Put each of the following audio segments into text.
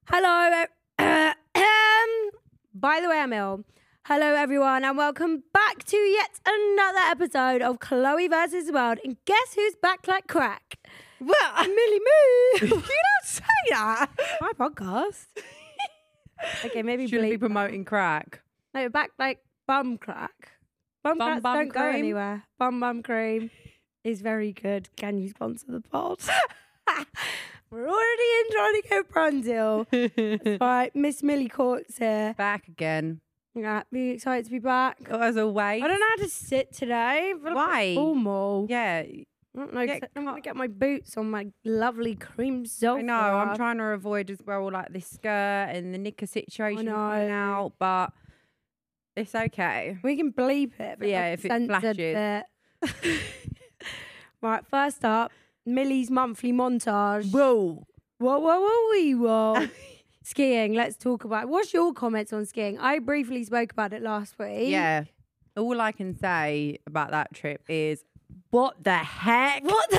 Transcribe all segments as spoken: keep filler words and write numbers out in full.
Hello. Uh, um, by the way, I'm ill. Hello, everyone, and welcome back to yet another episode of Chloe versus the World. And guess who's back like crack? Well, Millie Moo. you don't say that. My podcast. Okay, maybe Shouldn't bleep be that. promoting crack. No, back like bum crack. Bum, Bum cracks bum don't go cream? anywhere. Bum bum cream is very good. Can you sponsor the pod? We're already in trying to go Brundle. Right, Miss Millie Court's here. Back again. Yeah, be excited to be back. As always. I don't know how to sit today. I feel a bit Why? Formal. Yeah, I don't know. Yeah, 'cause I want to get my boots on my lovely cream sofa. I know. I'm trying to avoid as well, like this skirt and the knicker situation know. coming out, but it's okay. We can bleep it. But Yeah, not if it censored flashes. bit. Right, first up, Millie's monthly montage. Whoa. Whoa, whoa, whoa, wee, whoa. Skiing. Let's talk about it. What's your comments on skiing? I briefly spoke about it last week. Yeah. All I can say about that trip is, what the heck? What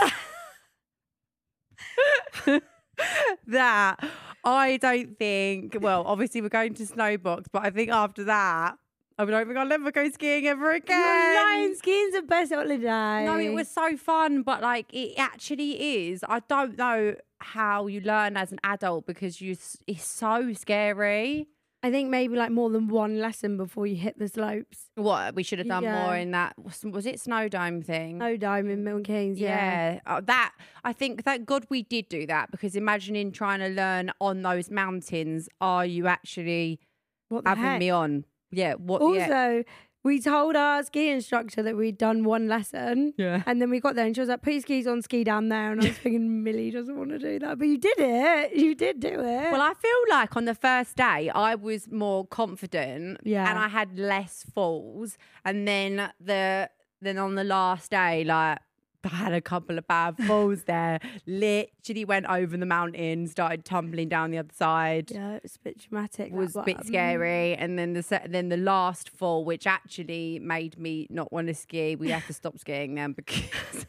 the? that I don't think. Well, obviously we're going to Snowbox, but I think after that, I don't think I'll ever go skiing ever again. You're lying. Skiing's the best holiday. No, it was so fun, but like it actually is. I don't know how you learn as an adult because you it's so scary. I think maybe like more than one lesson before you hit the slopes. What we should have done Yeah. more in that was, was it Snowdome thing? No dome in Milton Keynes, yeah. Yeah, uh, that I think thank God we did do that because imagining trying to learn on those mountains, are you actually What the having heck? me on? Yeah. What? Also, yeah. we told our ski instructor that we'd done one lesson. Yeah. And then we got there and she was like, put your skis on, ski down there. And I was thinking, Millie doesn't want to do that. But you did it. You did do it. Well, I feel like on the first day I was more confident, Yeah. and I had less falls, and then the then on the last day, like I had a couple of bad falls there. Literally went over the mountain, started tumbling down the other side. yeah, it was a bit dramatic. Was that a bit one. scary, and then the se- then the last fall, which actually made me not want to ski. We had to stop skiing then because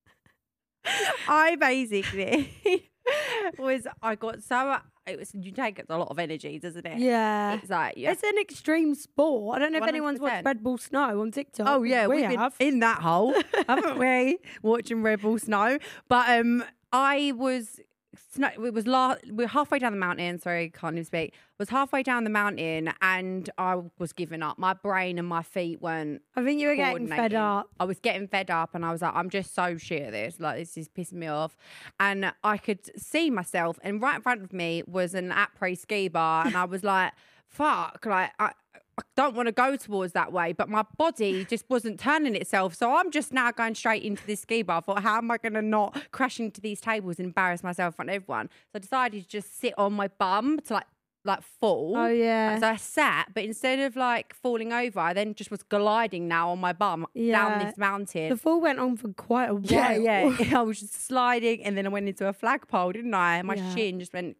I basically was I got so it was you take a lot of energy, doesn't it? Yeah. It's like yeah. It's an extreme sport. I don't know if anyone's watched one hundred percent. Red Bull Snow on TikTok. Oh yeah, we we've been have. in that hole, haven't we? Watching Red Bull Snow, but um, I was. Snow, it was la- we we're halfway down the mountain. Sorry, can't even speak. Was halfway down the mountain and I was giving up. My brain and my feet weren't. I think you were getting fed coordinating. up. I was getting fed up, and I was like, I'm just so shit at this. Like this is pissing me off. And I could see myself, and right in front of me was an après ski bar, and I was like, fuck, like I. I don't want to go towards that way, but my body just wasn't turning itself. So I'm just now going straight into this ski bar. I thought, how am I going to not crash into these tables and embarrass myself in front of everyone? So I decided to just sit on my bum to like like fall. Oh, yeah. So I sat, but instead of like falling over, I then just was gliding now on my bum Yeah. down this mountain. The fall went on for quite a while. yeah, yeah. I was just sliding, and then I went into a flagpole, didn't I? And my Yeah. shin just went.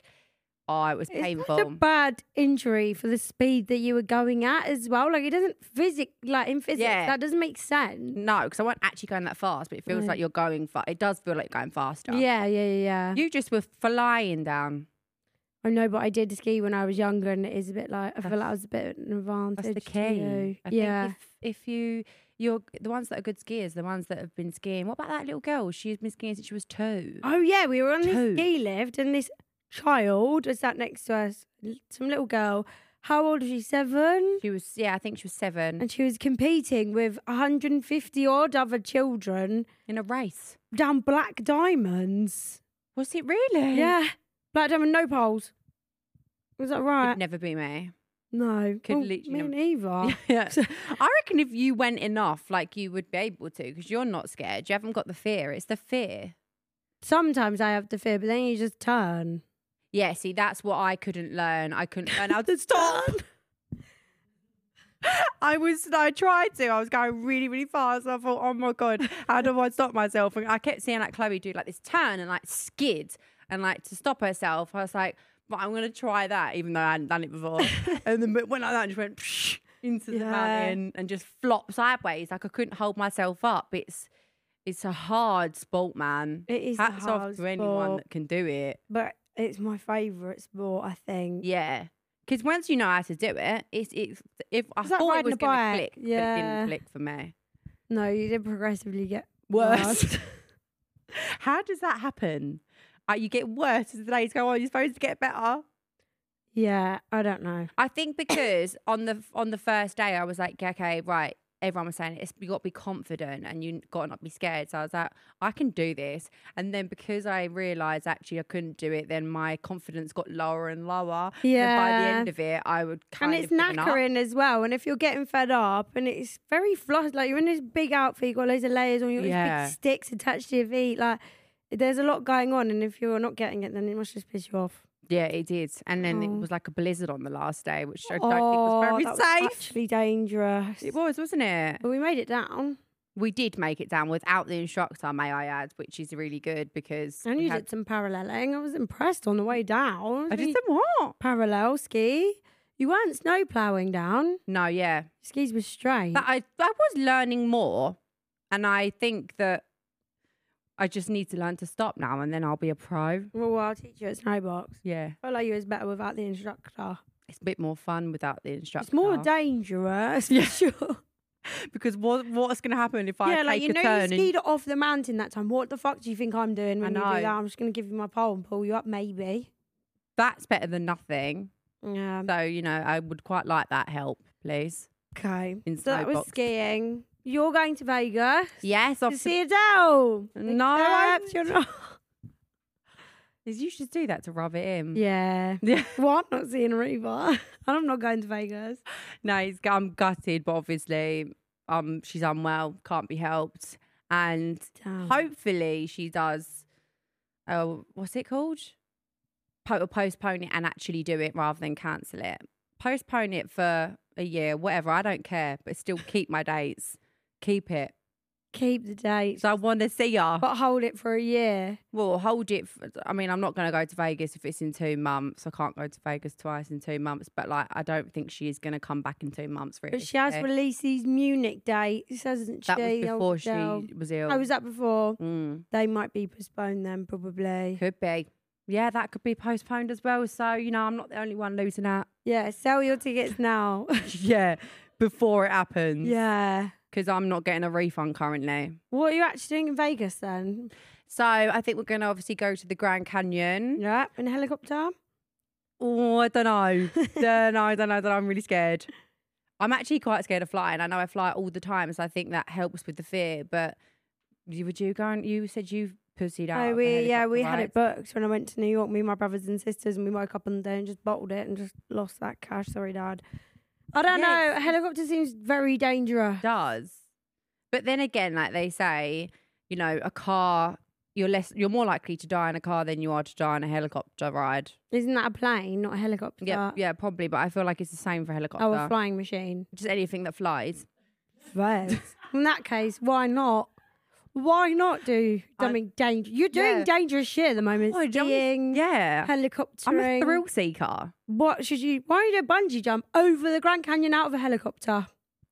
Oh, it was It's painful. such a bad injury for the speed that you were going at as well. Like it doesn't physic like in physics Yeah. that doesn't make sense. No, because I wasn't actually going that fast, but it feels No. like you're going fast. It does feel like going faster. Yeah, yeah, yeah, yeah. You just were flying down. I know, but I did ski when I was younger, and it is a bit like I feel like I was a bit of an advantage. That's the to key. you. I yeah. think if, if you, you're the ones that are good skiers, the ones that have been skiing. What about that little girl? She's been skiing since she was two. Oh yeah, we were on this Two. ski lift, and this child was sat next to us, l- some little girl. How old was she? Seven. She was, yeah, I think she was seven And she was competing with one hundred fifty odd other children in a race. down Black Diamonds. Was it really? Yeah, Black Diamond, no poles. Was that right? Could never be me. No, Could well, literally me never- neither. Yeah. I reckon if you went enough, like you would be able to, because you're not scared. You haven't got the fear. It's the fear. Sometimes I have the fear, but then you just turn. Yeah, see, that's what I couldn't learn. I couldn't learn how to stop. I was, I tried to. I was going really, really fast. I thought, oh my God, how do I stop myself? And I kept seeing like Chloe do like this turn and like skid and like to stop herself. I was like, but I'm going to try that, even though I hadn't done it before. And then but went like that and just went psh, into the Yeah. mountain and just flopped sideways. Like I couldn't hold myself up. It's, it's a hard sport, man. It is a Hats hard off to anyone sport. that can do it. But It's my favourite sport, I think. Yeah. Because once you know how to do it, it's it's if I It's like thought it riding was a going to bike. click, but it Yeah. didn't click for me. No, you did progressively get Worse. worse. How does that happen? Uh, you get worse as the days go on. You're supposed to get better. Yeah, I don't know. I think because on the on the first day, I was like, okay, right. Everyone was saying it's you got to be confident and you got to not be scared. So I was like, I can do this. And then because I realised actually I couldn't do it, then my confidence got lower and lower. Yeah. And by the end of it, I would kind And it's of given up. knackering as well. And if you're getting fed up and it's very flush, like you're in this big outfit, you've got loads of layers on, you've got Yeah. these big sticks attached to your feet. Like there's a lot going on. And if you're not getting it, then it must just piss you off. Yeah, it did. And then Oh. it was like a blizzard on the last day, which I don't think was very that was safe. actually dangerous. It was, wasn't it? But we made it down. We did make it down without the instructor, may I add, which is really good because And we you had- did some paralleling. I was impressed on the way down. I You did some what? parallel ski. You weren't snow ploughing down. No, yeah. Skis were straight. But I, I was learning more. And I think that I just need to learn to stop now and then I'll be a pro. well, I'll teach you at Snowbox. Yeah. I feel like you was better without the instructor. It's a bit more fun without the instructor. It's more dangerous, for Yeah. sure. Because what what's going to happen if I yeah, take like you a know, you turn and skied off the mountain that time. What the fuck do you think I'm doing when I you do know. that? I'm just going to give you my pole and pull you up, maybe. that's better than nothing. Yeah. So, you know, I would quite like that help, please. Okay. In So that was Snowbox. skiing. You're going to Vegas Yes, to off see Adele. No, I- Except you're not. You should do that to rub it in. Yeah. Yeah. What? Not seeing Reba. I'm not going to Vegas. No, it's, I'm gutted, but obviously um, she's unwell, can't be helped. And Damn. hopefully she does, oh, what's it called? Po- postpone it and actually do it rather than cancel it. Postpone it for a year, whatever, I don't care, but still keep my dates. Keep it. Keep the dates. So I want to see her. But hold it for a year. Well, hold it. For, I mean, I'm not going to go to Vegas if it's in two months. I can't go to Vegas twice in two months. But like, I don't think she is going to come back in two months. Really. But she has released these Munich dates, hasn't she? That was old before she Adele? was ill. Oh, was that before? Mm, They might be postponed then, probably. could be. Yeah, that could be postponed as well. So, you know, I'm not the only one losing out. Yeah, sell your tickets now. yeah, before it happens. yeah. Because I'm not getting a refund currently. What are you actually doing in Vegas then? So I think we're going to obviously go to the Grand Canyon. Yeah, in a helicopter? Oh, I don't know. don't know, I don't know. I don't know. I'm really scared. I'm actually quite scared of flying. I know I fly all the time, so I think that helps with the fear. But you- would you go and you said you pussied out? Oh, of we the yeah, we had it helicopter booked when I went to New York. Me and my brothers and sisters, and we woke up on the day and just bottled it and just lost that cash. Sorry, Dad. I don't Yes. know. A helicopter seems very dangerous. It does. But then again, like they say, you know, a car, you're less, you're more likely to die in a car than you are to die on a helicopter ride. Isn't that a plane, not a helicopter? Yeah, yeah, probably. But I feel like it's the same for helicopter. Oh, a flying machine. Just anything that flies. Right. In that case, why not? Why not do I- something dangerous? You're doing Yeah. dangerous shit at the moment. Oh, I'm- Skiing, Yeah. helicoptering. I'm a thrill seeker. What should you? Why don't you do a bungee jump over the Grand Canyon out of a helicopter?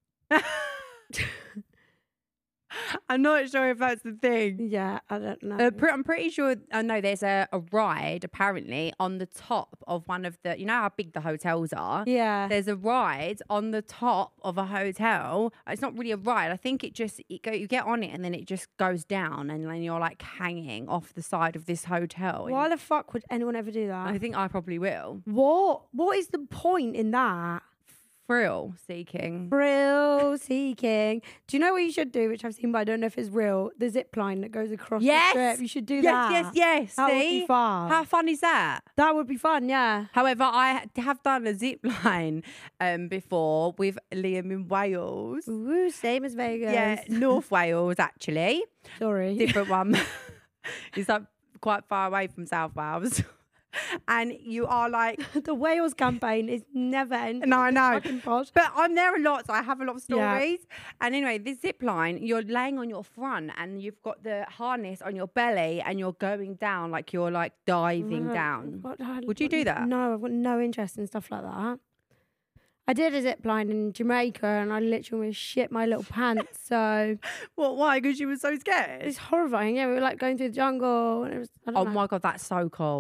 I'm not sure if that's the thing. Yeah, I don't know. Uh, pre- I'm pretty sure. I know there's a, a ride apparently on the top of one of the. You know how big the hotels are. yeah. There's a ride on the top of a hotel. It's not really a ride. I think it just it go, you get on it and then it just goes down and then you're like hanging off the side of this hotel. And Why the fuck would anyone ever do that? I think I probably will. What? What is the point in that? Thrill seeking. Thrill seeking. Do you know what you should do, which I've seen, but I don't know if it's real? The zip line that goes across Yes. the strip. You should do Yes, that. yes, yes. That would See? be fun. How fun is that? That would be fun, yeah. However, I have done a zip line um, before with Liam in Wales. Ooh, same as Vegas. Yeah, North Wales actually. Sorry. Different one. It's like quite far away from South Wales. And you are like, The Wales campaign is never ending. no, I know. Fucking pod. But I'm there a lot, so I have a lot of Yeah. stories. And anyway, this zip line, you're laying on your front and you've got the harness on your belly and you're going down like you're like diving No, down. what- I- Would you do that? No, I've got no interest in stuff like that. I did a zip line in Jamaica and I literally almost shit my little pants. So What? Why? Because you were so scared. it's horrifying. Yeah, we were like going through the jungle and it was. I don't Oh know. my God, that's so cool.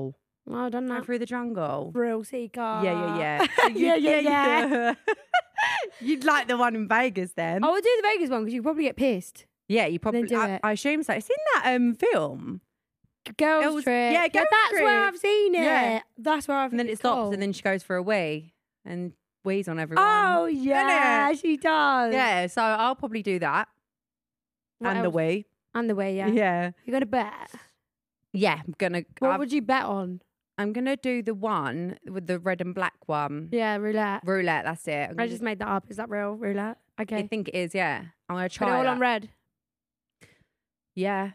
Oh, I've done Go that. through the jungle. Thrill seeker. Yeah, yeah, yeah. yeah, yeah, yeah. You'd like the one in Vegas then? I would do the Vegas one because you probably get pissed. yeah, you probably. do I, it. I assume so. It's in that um film, Girls Girls- trip. yeah, girls that's trip. where I've seen it. Yeah. That's where I've. and then it stops, and then she goes for a wee and wees on everyone. Oh yeah, she does. yeah. So I'll probably do that What and the else? wee. And the way, yeah. Yeah. You're gonna bet. Yeah, I'm gonna. What I'm, would you bet on? I'm gonna do the one with the red and black one. Yeah, roulette. Roulette. That's it. I'm I gonna just made that up. Is that real? Roulette? I Okay. think it is. Yeah. I'm gonna Put try it all that. on red. Yeah.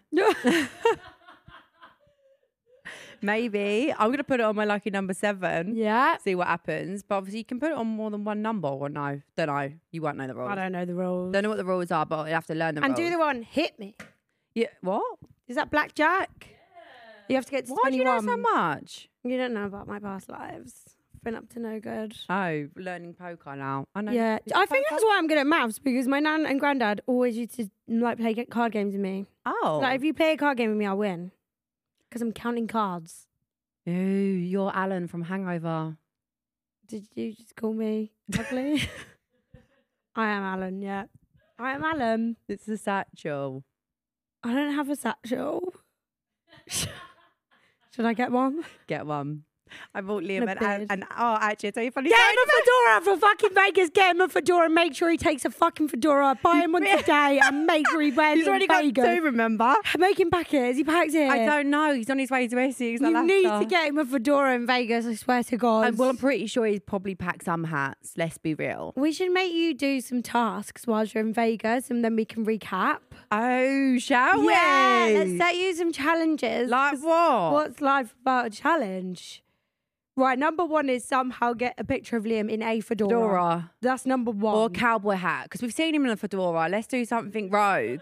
Maybe. I'm going to put it on my lucky number seven. Yeah. See what happens. But obviously, you can put it on more than one number or no. Don't know. You won't know the rules. I don't know the rules. Don't know what the rules are, but you have to learn the and rules. do the one hit me. Yeah. What? Is that blackjack? Yeah. You have to get to Why do you know twenty-one. so much? You don't know about my past lives. Been up to no good. Oh, learning poker now. I know. Yeah, Is I it think poker? that's why I'm good at maths because my nan and granddad always used to like play get card games with me. Oh. Like if you play a card game with me, I'll win because I'm counting cards. Ooh, you're Alan from Hangover. Did you just call me ugly? I am Alan. Yeah, I am Alan. It's the satchel. I don't have a satchel. Should I get one? Get one. I bought Liam And a an, an, beard. an oh actually I'll tell you a funny Get story. him a fedora for fucking Vegas. Get him a fedora. Make sure he takes a fucking fedora. Buy him one today and make sure he wears He's it already in got Vegas. two, remember? Make him pack it. Has he packed it? I don't know. He's on his way to Essex. You I'll need have to get him a fedora in Vegas. I swear to God. Uh, well, I'm pretty sure he's probably packed some hats. Let's be real. We should make you do some tasks whilst you're in Vegas, and then we can recap. Oh, shall we? Yeah, let's set you some challenges. Like 'cause what? What's life about a challenge? Right, number one is somehow get a picture of Liam in a fedora. Fedora. That's number one. Or cowboy hat. Because we've seen him in a fedora. Let's do something rogue.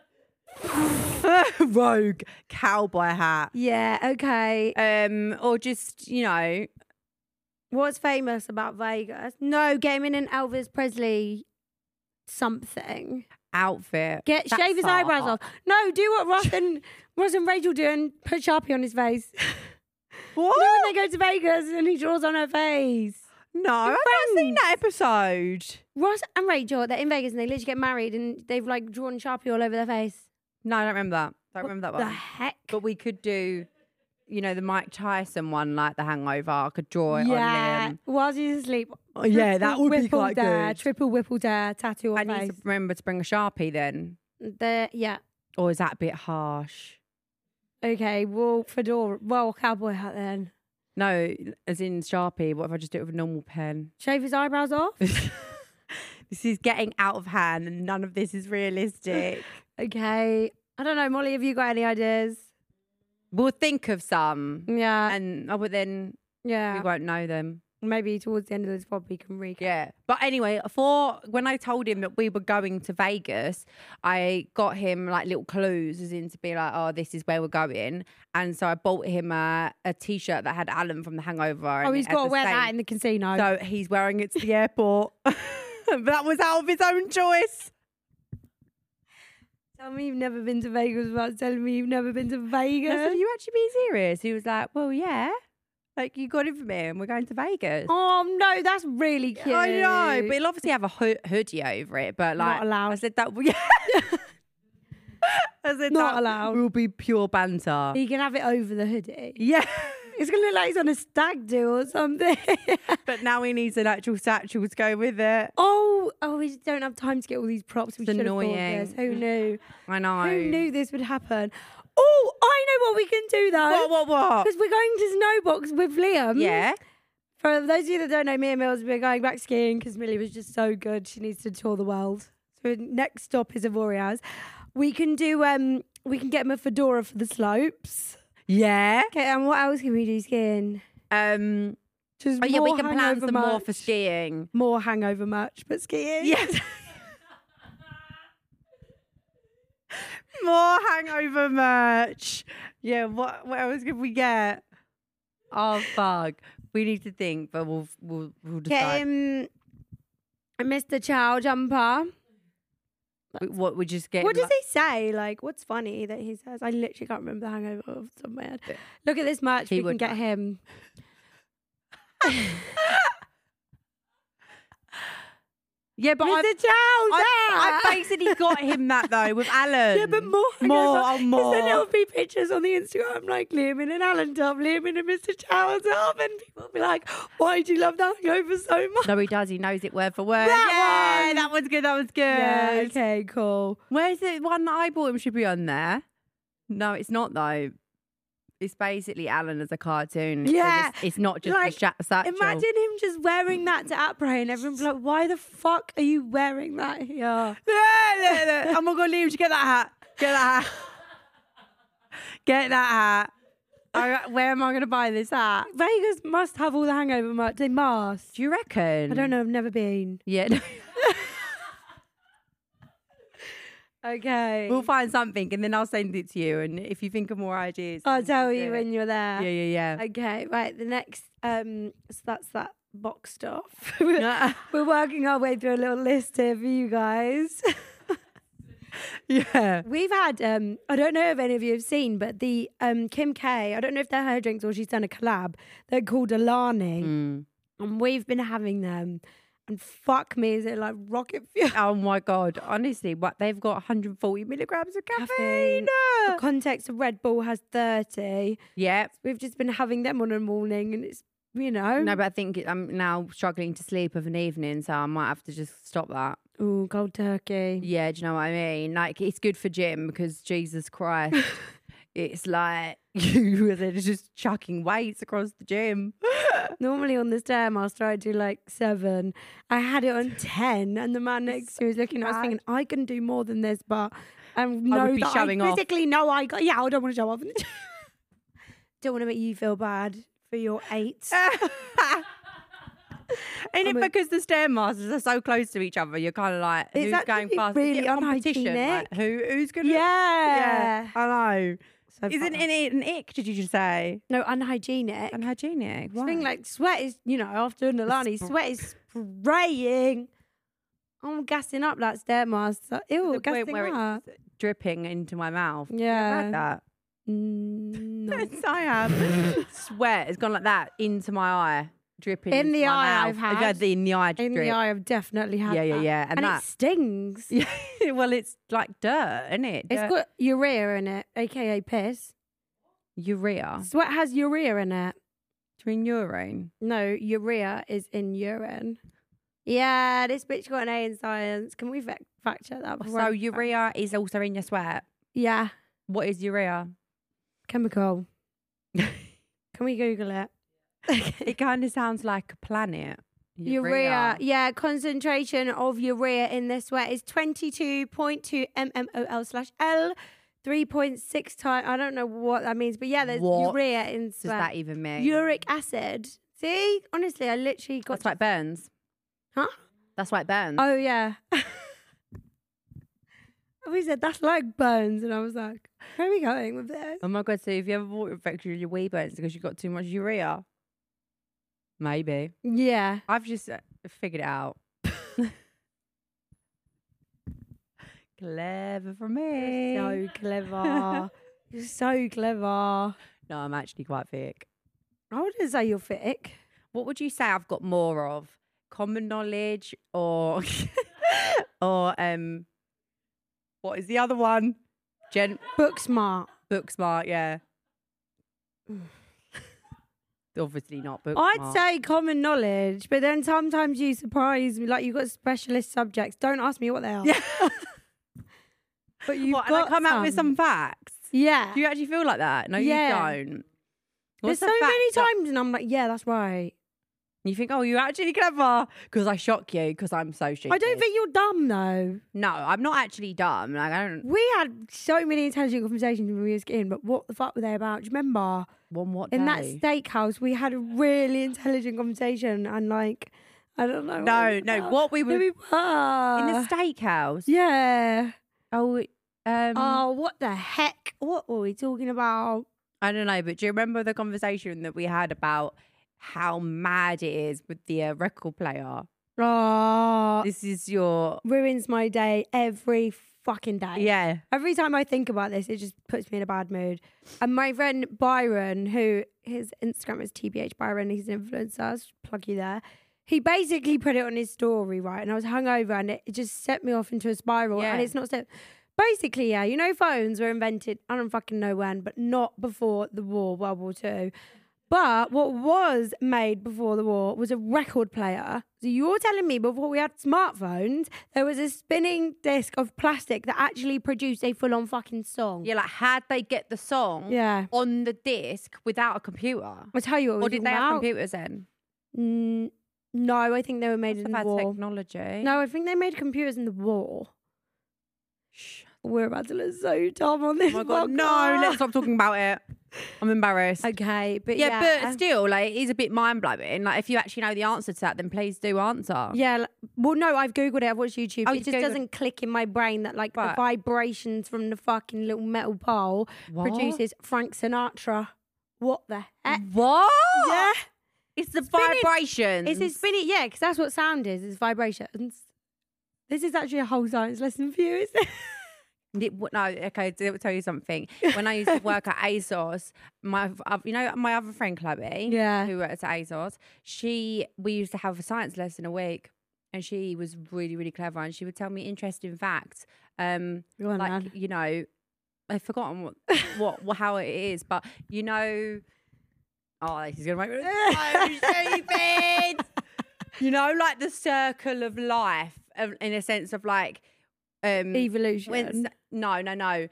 Rogue. Cowboy hat. Yeah, okay. Um, or just, you know, What's famous about Vegas? No, get him in an Elvis Presley something. outfit. Get That's shave his hard. eyebrows off. No, do what Ross and Ross and Rachel do and put Sharpie on his face. What? You know when they go to Vegas and he draws on her face. No, I've not seen that episode. Ross and Rachel, they're in Vegas and they literally get married and they've like drawn Sharpie all over their face. No, I don't remember that. Don't remember that The one. heck? But we could do, you know, the Mike Tyson one, like the Hangover. I could draw it Yeah. on Liam. Whilst he's asleep. Oh, yeah, that Triple would be whipple quite dare, good. Triple whipple dare, tattoo I on need face. to remember to bring a Sharpie then. The, yeah. Or is that a bit harsh? Okay, well, fedora. Well, cowboy hat then. No, as in Sharpie. What if I just do it with a normal pen? Shave his eyebrows off. This is getting out of hand and none of this is realistic. Okay. I don't know, Molly, have you got any ideas? We'll think of some. Yeah. And oh, but then yeah. we won't know them. Maybe towards the end of this pod we can recap. Yeah. But anyway, for when I told him that we were going to Vegas, I got him like little clues as in to be like, oh, this is where we're going. And so I bought him a, a t-shirt that had Alan from The Hangover. Oh, and he's it had got to the wear same- that in the casino. So he's wearing it to the airport. But that was out of his own choice. Tell me you've never been to Vegas without telling me you've never been to Vegas. I said, are you actually being serious? He was like, well, yeah. Like, you got it for me and we're going to Vegas. Oh, no, that's really cute. I know, but he'll obviously have a ho- hoodie over it. But like, Not allowed. I said that. Yeah. I said Not that allowed. will be pure banter. He can have it over the hoodie. Yeah, It's going to look like he's on a stag do or something. but now he needs an actual satchel to go with it. oh, oh, we just don't have time to get all these props. We It's should have thought of annoying. this. Who knew? I know. Who knew this would happen? Oh, I know what we can do though. What? What? What? Because we're going to Snowbox with Liam. Yeah. For those of you that don't know, me and Mills, we're going back skiing because Millie was just so good. She needs to tour the world. So next stop is Avoriaz. We can do, um, we can get him a fedora for the slopes. Yeah. Okay, and what else can we do skiing? Um. Just Oh yeah, we more can plan hangover some more merch. for skiing. More hangover merch, but skiing. Yes. More hangover merch. Yeah. What? What else can we get? Oh fuck. We need to think, but we'll we'll we'll Get decide. him a Mister Chow jumper. What would just get? What does like, he say? Like, what's funny that he says? I literally can't remember the Hangover off the top of my head. Look at this merch. He We can would get know. him. Yeah, but Mister I've, Charles, I, I basically got him that though with Alan. Yeah, but more. More, Hangover. oh, more. Because then there'll be pictures on the Instagram like Liam in an Alan top, Liam in a Mister Charles top, and people will be like, "Why do you love the Hangover so much?" No, he does. He knows it word for word. That yeah, one. that was good. That was good. Yeah. Okay. Cool. Where's the one that I bought him? Should be on there. No, it's not though. It's basically Alan as a cartoon. So Yeah. it's, it's not just Like, the shat- satchel. Imagine him just wearing that to Après, and everyone's like, "Why the fuck are you wearing that here?" Yeah, yeah, yeah. Oh my god, Liam, get that hat. Get that hat. Get that hat. I, where am I going to buy this hat? Vegas must have all the Hangover merch. They must. Do you reckon? I don't know. I've never been. Yeah. no. Okay. We'll find something and then I'll send it to you. And if you think of more ideas, I'll then tell do you it. when you're there. Yeah, yeah, yeah. Okay. Right. The next. Um. So that's that box stuff. Yeah. We're working our way through a little list here for you guys. Yeah. We've had, um, I don't know if any of you have seen, but the um, Kim K, I don't know if they're her drinks or she's done a collab. They're called Alani. Mm. And we've been having them. And fuck me, is it like rocket fuel? Oh my God. Honestly, what they've got one hundred forty milligrams of caffeine. Caffeine. For context, Red Bull has thirty. Yeah. We've just been having them on a morning and it's, you know. No, but I think I'm now struggling to sleep of an evening, so I might have to just stop that. Ooh, cold turkey. Yeah, do you know what I mean? Like, it's good for gym because Jesus Christ, it's like you are just chucking weights across the gym. Normally on the Stairmaster, I do like seven. I had it on ten, and the man next to me was looking at us thinking, I can do more than this, but I know be that showing I off. physically know I got. Yeah, I don't want to show off. Don't want to make you feel bad for your eight. Ain't I it mean- because the Stairmasters are so close to each other? You're kind of like, It's who's going actually fast? really Is it a competition? unhygienic. Like, who, who's going to... Yeah. I know. So Isn't far. it an ick, did you just say? No, unhygienic. Unhygienic. I think like sweat is, you know, after an Alani, sp- sweat is spraying. I'm gassing up that Stairmaster. Ew, the point gassing where up. it's dripping into my mouth. Yeah. I've had that. Mm, no. Yes, I have. Sweat has gone like that into my eye, dripping In into the my eye mouth. I've had. had the in the eye In drip. the eye, I've definitely had Yeah, yeah, that. yeah. And, And, that. it stings. Yeah, well, it's like dirt, isn't it? It's Dirt. got urea in it, aka piss. urea. Sweat has urea in it. Do you mean urine? No, urea is in urine. Yeah, this bitch got an A in science. Can we fact, fact check that? before So I- urea is also in your sweat. Yeah, What is urea? chemical. Can we Google it? It kind of sounds like a planet. Urea. Yeah, concentration of urea in the sweat is twenty-two point two mmol slash L, three point six times. I don't know what that means, but yeah, there's What urea in Does sweat. that even mean? Uric acid. See, honestly, I literally got. That's why it burns. Huh? That's why it burns. Oh yeah. We said that's like burns, and I was like, "Where are we going with this?" Oh my God, so if you have a water infection, your wee burns because you got too much urea? Maybe. Yeah. I've just uh, figured it out. Clever for me. So clever. You're so clever. No, I'm actually quite thick. I wouldn't say you're thick. What would you say I've got more of? Common knowledge or or um what is the other one? Gen Book smart. book smart, yeah. Obviously not book I'd smart. say common knowledge, but then sometimes you surprise me. Like you've got specialist subjects. Don't ask me what they are. Yeah. But you've What, and got I come out with some facts. Yeah. Do you actually feel like that? No, Yeah. you don't. There's What's so the fact many that- times, and I'm like, yeah, that's right. You think, oh, you're actually clever because I shock you because I'm so stupid. I don't think you're dumb though. No, I'm not actually dumb. Like I don't. We had so many intelligent conversations when we was in, but what the fuck were they about? Do you remember? One what In that day? steakhouse, we had a really intelligent conversation, and like, I don't know. No, what no. about. What we No, were we in were. the steakhouse. Yeah. Oh, um, Oh, what the heck? What were we talking about? I don't know. But do you remember the conversation that we had about how mad it is with the uh, record player? Oh, This is your ruins my day every fucking day. yeah. Every time I think about this, it just puts me in a bad mood. And my friend Byron, who his Instagram is T B H Byron, he's an influencer, I'll just plug you there. He basically put it on his story, right? And I was hungover and it, it just set me off into a spiral. Yeah. And it's not so. Basically, yeah, you know, phones were invented, I don't fucking know when, but not before the war, World War Two. But what was made before the war was a record player. So you're telling me before we had smartphones, there was a spinning disc of plastic that actually produced a full-on fucking song. Yeah, like how'd they get the song Yeah. on the disc without a computer? I'll tell you what Or we're did they talking have about. computers then? Mm, no, I think they were made Must in have the had war. technology. No, I think they made computers in the war. We're about to look so dumb on this. Oh my god, no, podcast. let's stop talking about it. I'm embarrassed. Okay, but yeah, yeah. but still, like, it is a bit mind blowing. Like, if you actually know the answer to that, then please do answer. Yeah, like- well, no, I've Googled it. I've watched YouTube. Oh, it you've just Googled- doesn't click in my brain that, like, the Right. vibrations from the fucking little metal pole What? produces Frank Sinatra. What the heck? What? Yeah. It's the Spinning- vibrations. Is it spinning? Yeah, because that's what sound is, is vibrations. This is actually a whole science lesson for you, isn't it? It- w- No, okay, I'll tell you something. When I used to work at ASOS, my, uh, you know, my other friend Chloe, Yeah. who works at ASOS, she, we used to have a science lesson a week, and she was really, really clever, and she would tell me interesting facts. Um, Go on, like man. you know, I've forgotten what, what, what, how it is, but you know, oh, this is gonna make me so stupid. You know, like the circle of life, of, in a sense of like. Um, Evolution. when, no, no, no.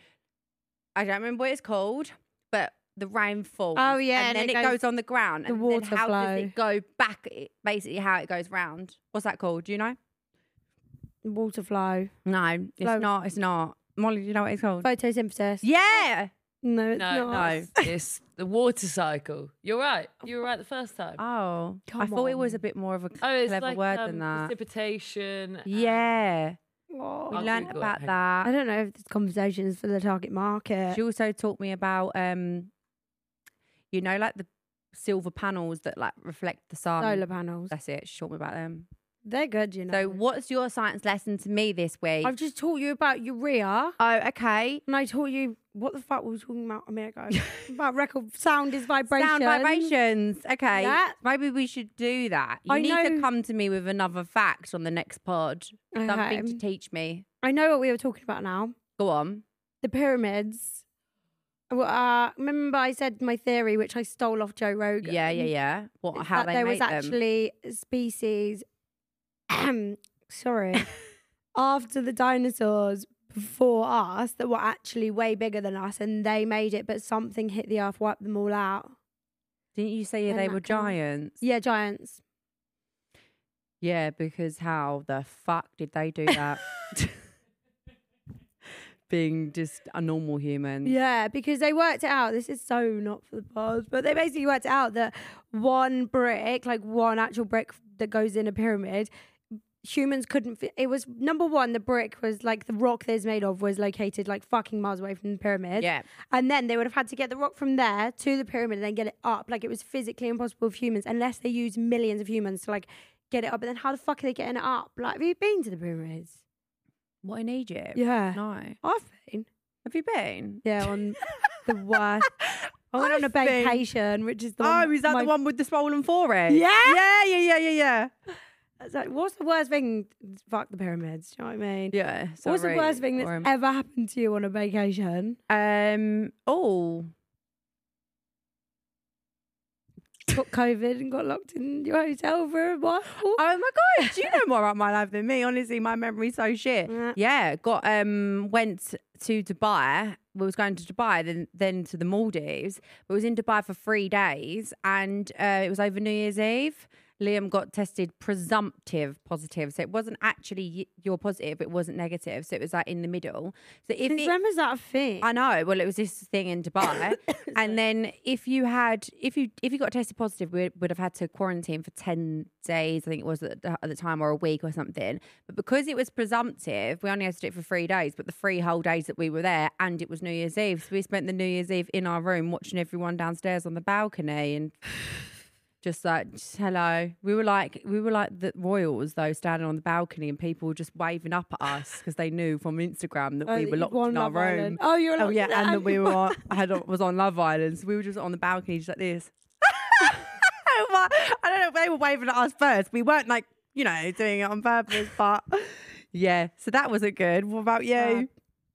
I don't remember what it's called, but the rain falls. Oh, yeah, and and then it it goes- goes on the ground. the and water then how does flow. it go back? It- Basically, how it goes round. What's that called? Do you know? Water flow. No, it's Flow. not. It's not. Molly, do you know what it's called? Photosynthesis. Yeah. No, it's No, not. No. It's the water cycle. You're right. You were right the first time. Oh, I Come thought it was on. a bit more of a Oh, it's clever like word um, than that. precipitation. Yeah, Oh. we I'll learnt Google it. about Hang that. I don't know if this conversation is for the target market. She also taught me about, um, you know, like the silver panels that like reflect the sun. Solar panels. That's it. She taught me about them. They're good, you know. So, what's your science lesson to me this week? I've just taught you about urea, Oh, okay. and I taught you what the fuck were we talking about a minute ago? About record sound is vibration. Sound vibrations. Okay. Yeah. Maybe we should do that. You I need to know- come to me with another fact on the next pod. Okay. Something to teach me. I know what we were talking about now. Go on. The pyramids. Well, Uh, remember I said my theory, which I stole off Joe Rogan. Yeah, yeah, yeah. What? is How that they there made was them? actually species. Sorry. After the dinosaurs before us that were actually way bigger than us, and they made it, but something hit the earth, wiped them all out. Didn't you say Then they that were can- giants? Yeah, giants. Yeah, because how the fuck did they do that? Being just a normal human. Yeah, because they worked it out. This is so not for the pod, but they basically worked it out that one brick, like one actual brick that goes in a pyramid, humans couldn't fit. It was number one, the brick was like the rock that it's made of was located like fucking miles away from the pyramid. Yeah. And then they would have had to get the rock from there to the pyramid and then get it up. Like it was physically impossible for humans unless they used millions of humans to like get it up. But then how the fuck are they getting it up? Like, have you been to the pyramids? What, in Egypt? Yeah. No. I've been. Have you been? Yeah, on the worst. I went on a I've been- vacation, which is the Oh, one. is that my- the one with the swollen forehead? Yeah. Yeah, yeah, yeah, yeah, yeah. It's like, what's the worst thing? Fuck the pyramids. Do you know what I mean? Yeah. What's the sorry worst thing for that's him. ever happened to you on a vacation? Um. Oh. Got COVID and got locked in your hotel for a while. Oh my god! Do you know more about my life than me? Honestly, my memory's so shit. Yeah. Yeah. Got um. Went to Dubai. We was going to Dubai, then then to the Maldives. We was in Dubai for three days, and uh, it was over New Year's Eve. Liam got tested presumptive positive, so it wasn't actually y- you're positive. It wasn't negative, so it was like in the middle. So if Since it, when was that a thing? I know. Well, it was this thing in Dubai, and then if you had, if you if you got tested positive, we would have had to quarantine for ten days. I think it was at the, at the time, or a week or something. But because it was presumptive, we only had to do it for three days. But the three whole days that we were there, and it was New Year's Eve, so we spent the New Year's Eve in our room watching everyone downstairs on the balcony and Just like, just hello. We were like, we were like the royals though, standing on the balcony, and people were just waving up at us because they knew from Instagram that Oh, we that were you'd locked won in our Love room. Island. Oh, you're Oh locked yeah, in and that we were everyone. on, had was on Love Island. So we were just on the balcony, just like this. I don't know if they were waving at us first. We weren't like, you know, doing it on purpose, but yeah. So that wasn't good. What about you? Uh,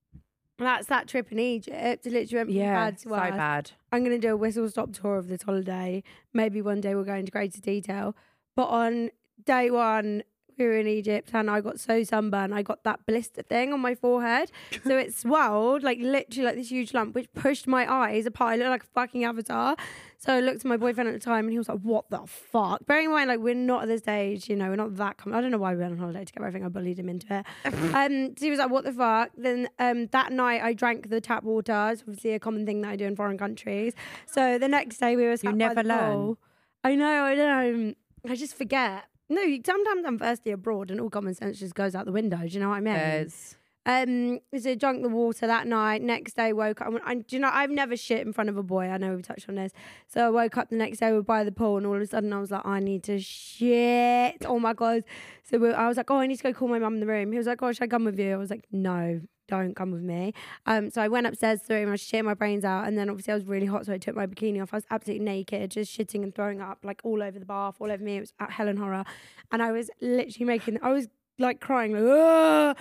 That's that trip in Egypt. It literally went from yeah, bad to so worse. bad. I'm going to do a whistle stop tour of this holiday. Maybe one day we'll go into greater detail. But on day one, we were in Egypt and I got so sunburned. I got that blister thing on my forehead. So it swelled, like literally like this huge lump, which pushed my eyes apart. I looked like a fucking avatar. So I looked at my boyfriend at the time and he was like, what the fuck? Bearing in mind, like, we're not at this stage, you know, we're not that... Com- I don't know why we went on holiday together. I think I bullied him into it. um, so he was like, what the fuck? Then um, that night I drank the tap water. It's obviously a common thing that I do in foreign countries. So the next day we were sat You by never the learn. pool. I know, I know. I just forget. No, sometimes I'm thirsty abroad and all common sense just goes out the window. Do you know what I mean? Yes. Um, so drank the water that night. Next day, woke up. I, do you know? I've never shit in front of a boy. I know we've touched on this. So I woke up the next day. We were by the pool, and all of a sudden, I was like, I need to shit. Oh my god! So we, I was like, oh, I need to go call my mum in the room. He was like, oh, should I come with you? I was like, no, don't come with me. Um, so I went upstairs to the room. I was shitting my brains out, and then obviously I was really hot, so I took my bikini off. I was absolutely naked, just shitting and throwing up like all over the bath, all over me. It was at Helen Horror, and I was literally making. I was. like crying, like, ah,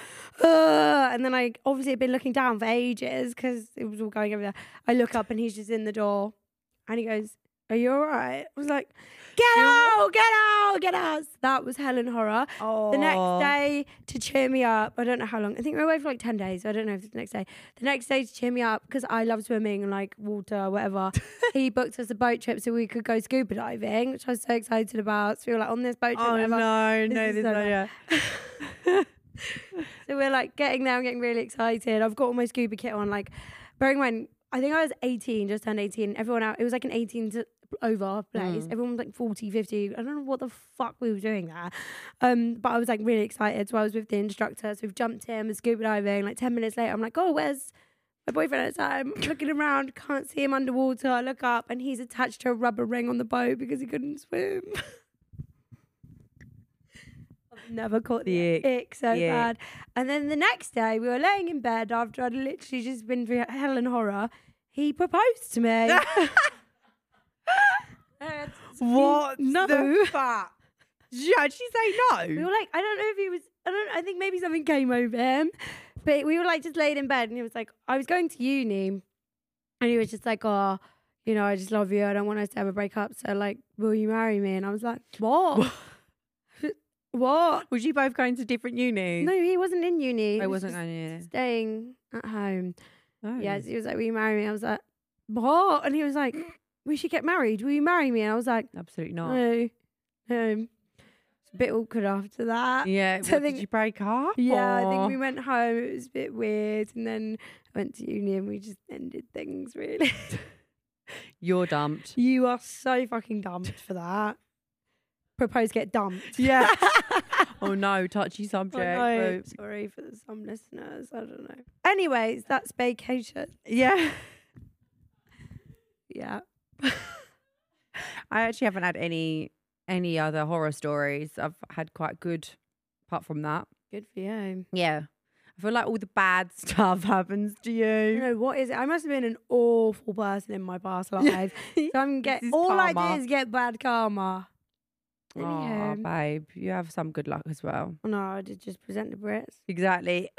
ah. And then I obviously had been looking down for ages because it was all going over there. I look up and he's just in the door and he goes, are you all right? I was like, get out, get out, get out. That was Helen Horror. Oh. The next day to cheer me up, I don't know how long. I think we were away for like ten days. So I don't know if it's the next day. The next day to cheer me up, because I love swimming and like water, whatever. He booked us a boat trip so we could go scuba diving, which I was so excited about. So we were like on this boat trip. Oh whatever. no, This no, is this so no, bad. yeah. So we're like getting there and getting really excited. I've got all my scuba kit on. Like, bearing in mind, I think I was eighteen, just turned eighteen. Everyone out, it was like an eighteen to over place. Mm. Everyone was like forty, fifty. I don't know what the fuck we were doing there. Um, but I was like really excited. So I was with the instructor. So we've jumped in, we're scuba diving. Like ten minutes later, I'm like, oh, where's my boyfriend at the time? Looking around, can't see him underwater. I look up and he's attached to a rubber ring on the boat because he couldn't swim. I've never caught the The ick, ick so the ick. bad. And then the next day, we were laying in bed after I'd literally just been through Helen Horror. He proposed to me. And What? No. the fuck? Did you actually say We no? were like, I don't know if he was, I don't I think maybe something came over him. But we were like just laid in bed and he was like, I was going to uni and he was just like, oh, you know, I just love you. I don't want us to ever break up. So like, will you marry me? And I was like, what? What? Was you both going to different unis? No, he wasn't in uni. He I was wasn't just going to. staying at home. Oh. Yes, he was like, will you marry me? I was like, what? And he was like, we should get married. Will you marry me? And I was like, Absolutely not. no, no. It's a bit awkward after that. Yeah. So I What, think- did you break up? Yeah, I think or- we went home. It was a bit weird. And then I went to uni and we just ended things, really. You're dumped. You are so fucking dumped for that. Propose, get dumped. Yeah. Oh no, touchy I subject. know. but- Sorry for some listeners. I don't know. Anyways, that's vacation. Yeah. Yeah. I actually haven't had any any other horror stories. I've had quite good apart from that. Good for you. Yeah. I feel like all the bad stuff happens to You you. know, what is it? I must have been an awful person in my past life. So I'm get This is all I karma. do is get bad karma. Oh, Anyhow. babe, you have some good luck as well. Oh, no, I did just present the Brits. Exactly.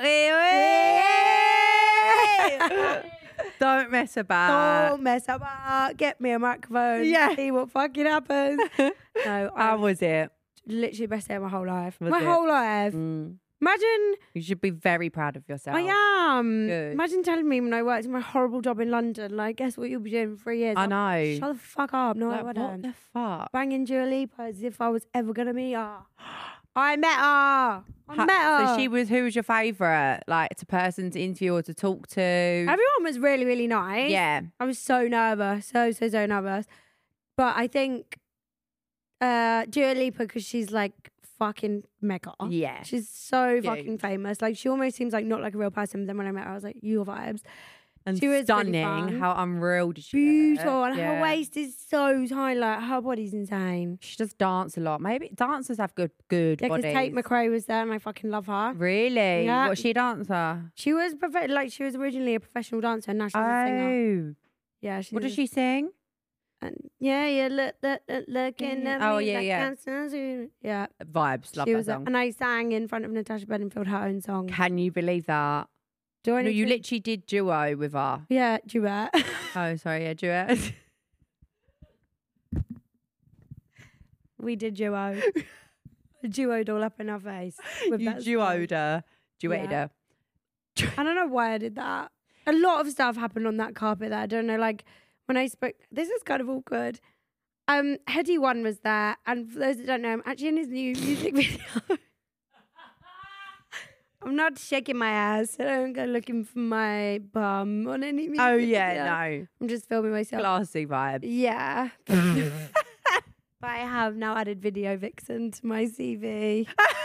Don't mess about. Don't mess about. Get me a microphone. Yeah. See what fucking happens. No, I How was it? literally best day of my whole life. Was my it? whole life. Mm. Imagine You should be very proud of yourself. I am. Good. Imagine telling me when I worked in my horrible job in London, like, guess what you'll be doing for three years? I Like, know. Shut the fuck up. No, Like, I what wouldn't. the fuck? Banging Dua Lipa as if I was ever going to meet her. I met her. I Ha- met her. So she was. Who was your favourite? Like, to person to interview or to talk to? Everyone was really, really nice. Yeah. I was so nervous. So, so, so nervous. But I think uh, Dua Lipa, because she's like fucking mega. Yeah. She's so Huge. fucking famous. Like, she almost seems like not like a real person. But then when I met her, I was like, your vibes. and She was really stunning. fun. How unreal did she look? Beautiful, and Yeah. her waist is so tiny. Like her body's insane. She does dance a lot. Maybe dancers have good, good Yeah, because bodies. Tate McRae was there, and I fucking love her. Really? Yeah. Was she a dancer? She was prof- like she was originally a professional dancer, and now she's a singer. Oh. Yeah, she's What does a- she sing? And yeah, yeah, look, look, look, looking at Oh, me yeah, like yeah. cancer. Yeah, Vibes. Love she that was, a- song. and I sang in front of Natasha Bedingfield her own song. Can you believe that? Do I No, need you to- literally did duo with her. Yeah, duet. Oh, sorry, yeah, duet. We did duo. Duoed all up in her face. With you that song. duoed her. Duetted Yeah. her. I don't know why I did that. A lot of stuff happened on that carpet there. I don't know, like when I spoke, this is kind of awkward. Um, Heady One was there, and for those that don't know, I'm actually in his new music video. I'm not shaking my ass. I don't go looking for my bum on any music Oh, yeah, video. no. I'm just filming myself. Classy vibe. Yeah. But I have now added Video Vixen to my C V.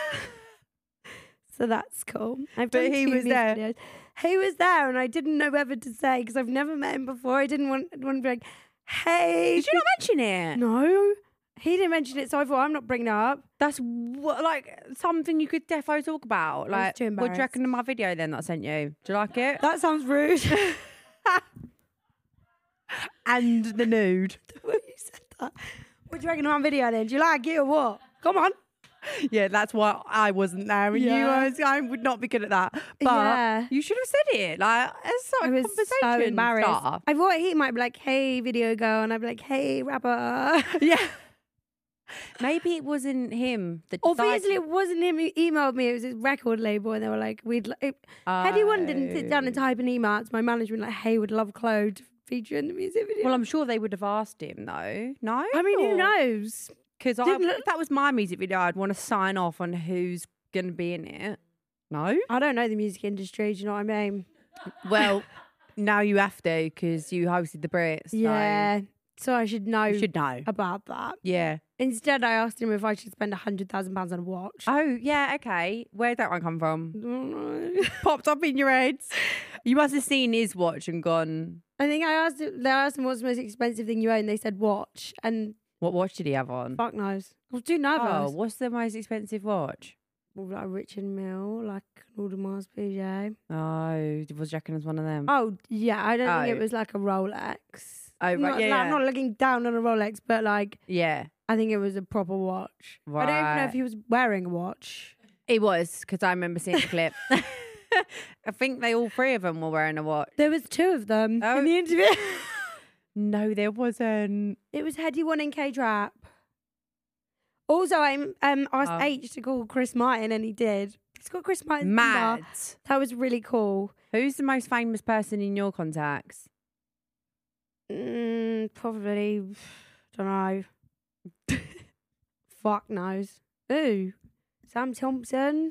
So that's cool. I've But done he two was music there. videos. He was there, and I didn't know whether to say because I've never met him before. I didn't want, want to be like, hey. Did you not mention it? No. He didn't mention it, so I thought I'm not bringing it up. That's what, like something you could defo talk about. was Like, too what do you embarrassed. reckon of my video then that I sent you? Do you like it? That sounds rude. And the nude. When you said that. What do you reckon of my video then? Do you like it or what? Come on. Yeah, that's why I wasn't there, and Yeah. you was, I would not be good at that. But Yeah. you should have said it. Like, it's I like was conversation so embarrassed. starter. I thought he might be like, hey, video girl. And I'd be like, hey, rapper. Yeah. Maybe it wasn't him that Obviously, decided- it wasn't him who emailed me. It was his record label. And they were like, we'd like, Heady One didn't sit down and Oh. type an email out to my management like, hey, would love Chloe to feature in the music video. Well, I'm sure they would have asked him though. No, I mean, who knows? Because Didn't look- if that was my music video, I'd want to sign off on who's going to be in it. No. I don't know the music industry. Do you know what I mean? Well, now you have to because you hosted the Brits. so Yeah. So I should know you should know. about that. Yeah. Instead, I asked him if I should spend a hundred thousand pounds on a watch. Oh yeah. Okay. Where'd that one come from? I don't know. Popped up in your heads. You must have seen his watch and gone. I think I asked him, they asked him what's the most expensive thing you own. They said watch, and What watch did he have on? fuck knows. I was too Oh, nervous. what's the most expensive watch? Well, like Richard Mill, like an Audemars Piguet. Oh, was you reckon it was one of them? Oh yeah, I don't think Oh. it was like a Rolex. Oh, right, Not- yeah, like, I'm yeah. not looking down on a Rolex, but like Yeah. I think it was a proper watch. I don't even know Right. if he was wearing a watch. It was because I remember seeing the clip. I think they all three of them were wearing a watch. There was two of them Oh. in the interview. No, there wasn't. It was Heady One and K Trap. Also, I um asked Oh. H to call Chris Martin, and he did. He's got Chris Martin's Mad. number. That was really cool. Who's the most famous person in your contacts? Mm, probably, don't know. Fuck knows. Who? Sam Thompson.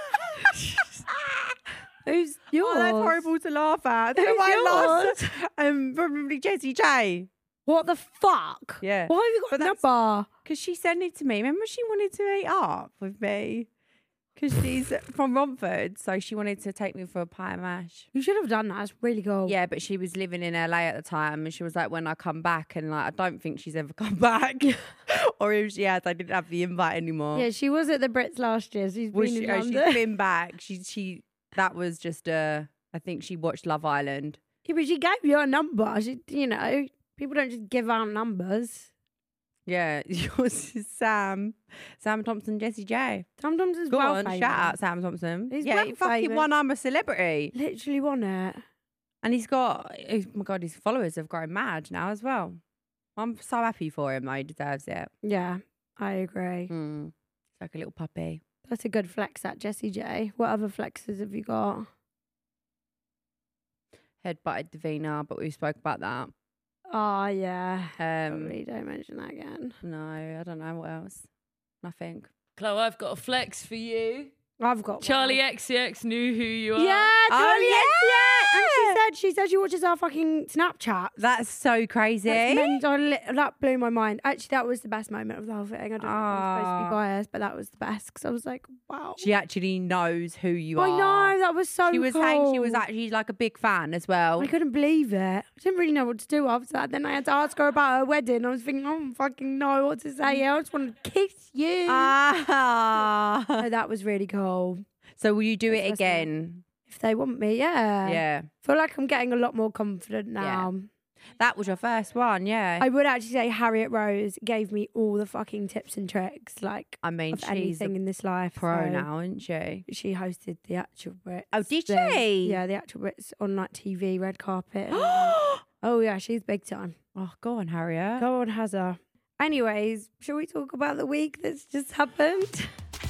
Who's yours? Oh, that's horrible to laugh at. I don't know Who's why I yours? laughed. Um, probably Jessie J. What the fuck? Yeah. Why have you got But a that's- number? Because she sent it to me. Remember she wanted to meet up with me? Because she's from Romford, so she wanted to take me for a pie and mash. You should have done that. It's really cool. Yeah, but she was living in L A at the time, and she was like, "When I come back," and like, I don't think she's ever come back, or if she has, I didn't have the invite anymore. Yeah, she was at the Brits last year. She's Was been she, in oh, she's London. been back. She she that was just uh I think she watched Love Island. Yeah, but she gave you a number. She, you know, people don't just give out numbers. Yeah, yours is Sam, Sam Thompson, Jessie J. Sometimes it's Go well on, famous. shout out Sam Thompson. He's yeah, well he fucking famous. won I'm a Celebrity, Literally won it. and he's got oh my god, his followers have grown mad now as well. I'm so happy for him. Though. He deserves it. Yeah, I agree. Mm. It's like a little puppy. That's a good flex, that Jessie J. What other flexes have you got? Headbutted Davina, but we spoke about that. Oh, yeah. Um, Probably don't mention that again. no, I don't know what else. Nothing. Chloe, I've got a flex for you. I've got Charlie one. X C X knew who you are. Yeah, Charlie Oh, X, yeah. And she yeah. said she said she watches our fucking Snapchat. That's so crazy. That's mental. I li- that blew my mind. Actually, that was the best moment of the whole thing. I don't know if I'm supposed to Ah. be biased, but that was the best because I was like, wow. She actually knows who you I are. know, that was so She was cool. saying she was actually like a big fan as well. I couldn't believe it. I didn't really know what to do after that. Then I had to ask her about her wedding. I was thinking, I don't fucking know what to say. I just want to kiss you. Ah. So that was really cool. So will you do it That's fascinating. again? If they want me, yeah. Yeah. feel like I'm getting a lot more confident now. That was your first one, yeah. I would actually say Harriet Rose gave me all the fucking tips and tricks, like, I mean, of she's anything a in this life. pro so now, isn't she? She hosted the actual Brits. Oh, did thing. she? Yeah, the actual Brits on like T V, red carpet. and- oh yeah, she's big time. Oh, go on, Harriet. Go on, has her. Anyways, shall we talk about the week that's just happened?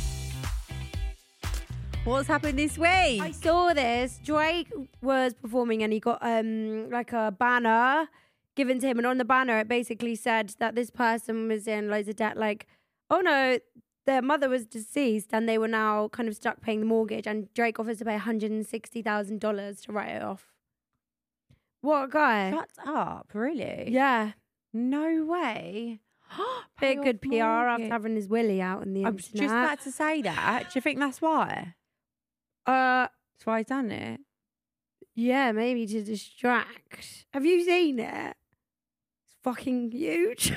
What's happened this week? I saw this. Drake was performing and he got um like a banner given to him, and on the banner it basically said that this person was in loads of debt. Like, oh no, their mother was deceased and they were now kind of stuck paying the mortgage, and Drake offers to pay one hundred sixty thousand dollars to write it off. What a guy! Shut up, really? Yeah, No way. bit Pay good off P R after mortgage. having his willy out on the I was internet. just about to say that. Do you think that's why? uh, That's why he's done it. yeah, maybe to distract. Have you seen it? It's fucking huge.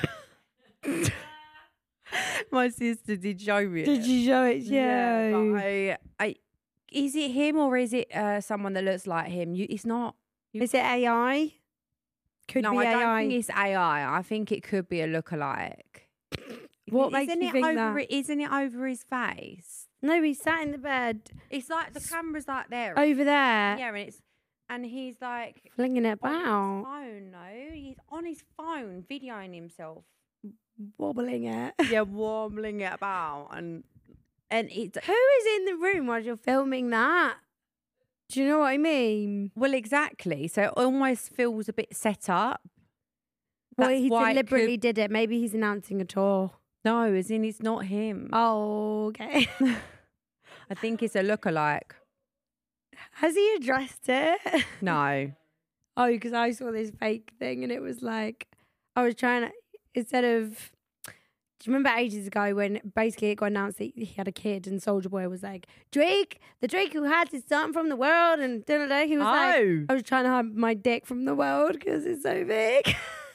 My sister did show me Did you show it? Yeah, Yeah. but I, I, is it him or is it uh, someone that looks like him? You, it's not. You, Is it A I? Could no, be I A I. don't think it's A I. I think it could be a lookalike. What isn't makes you it think over? that? It, isn't it over his face? No, he sat in the bed It's like the camera's like there. over there, Yeah, and it's and he's like flinging it on his about, phone. No, he's on his phone videoing himself. wobbling it. Yeah, wobbling it about, and and it's Who is in the room while you're filming that? Do you know what I mean? well exactly. So it almost feels a bit set up. Well, That's he why it deliberately could- did it. Maybe he's announcing a tour. No, as in it's not him. Oh, okay. I think it's a lookalike. Has he addressed it? No. Oh, because I saw this fake thing and it was like, I was trying to, instead of, do you remember ages ago when basically it got announced that he had a kid and Soulja Boy was like, Drake, the Drake who hides his son from the world, and da, da, da. He was like, Oh. I was trying to hide my dick from the world because it's so big.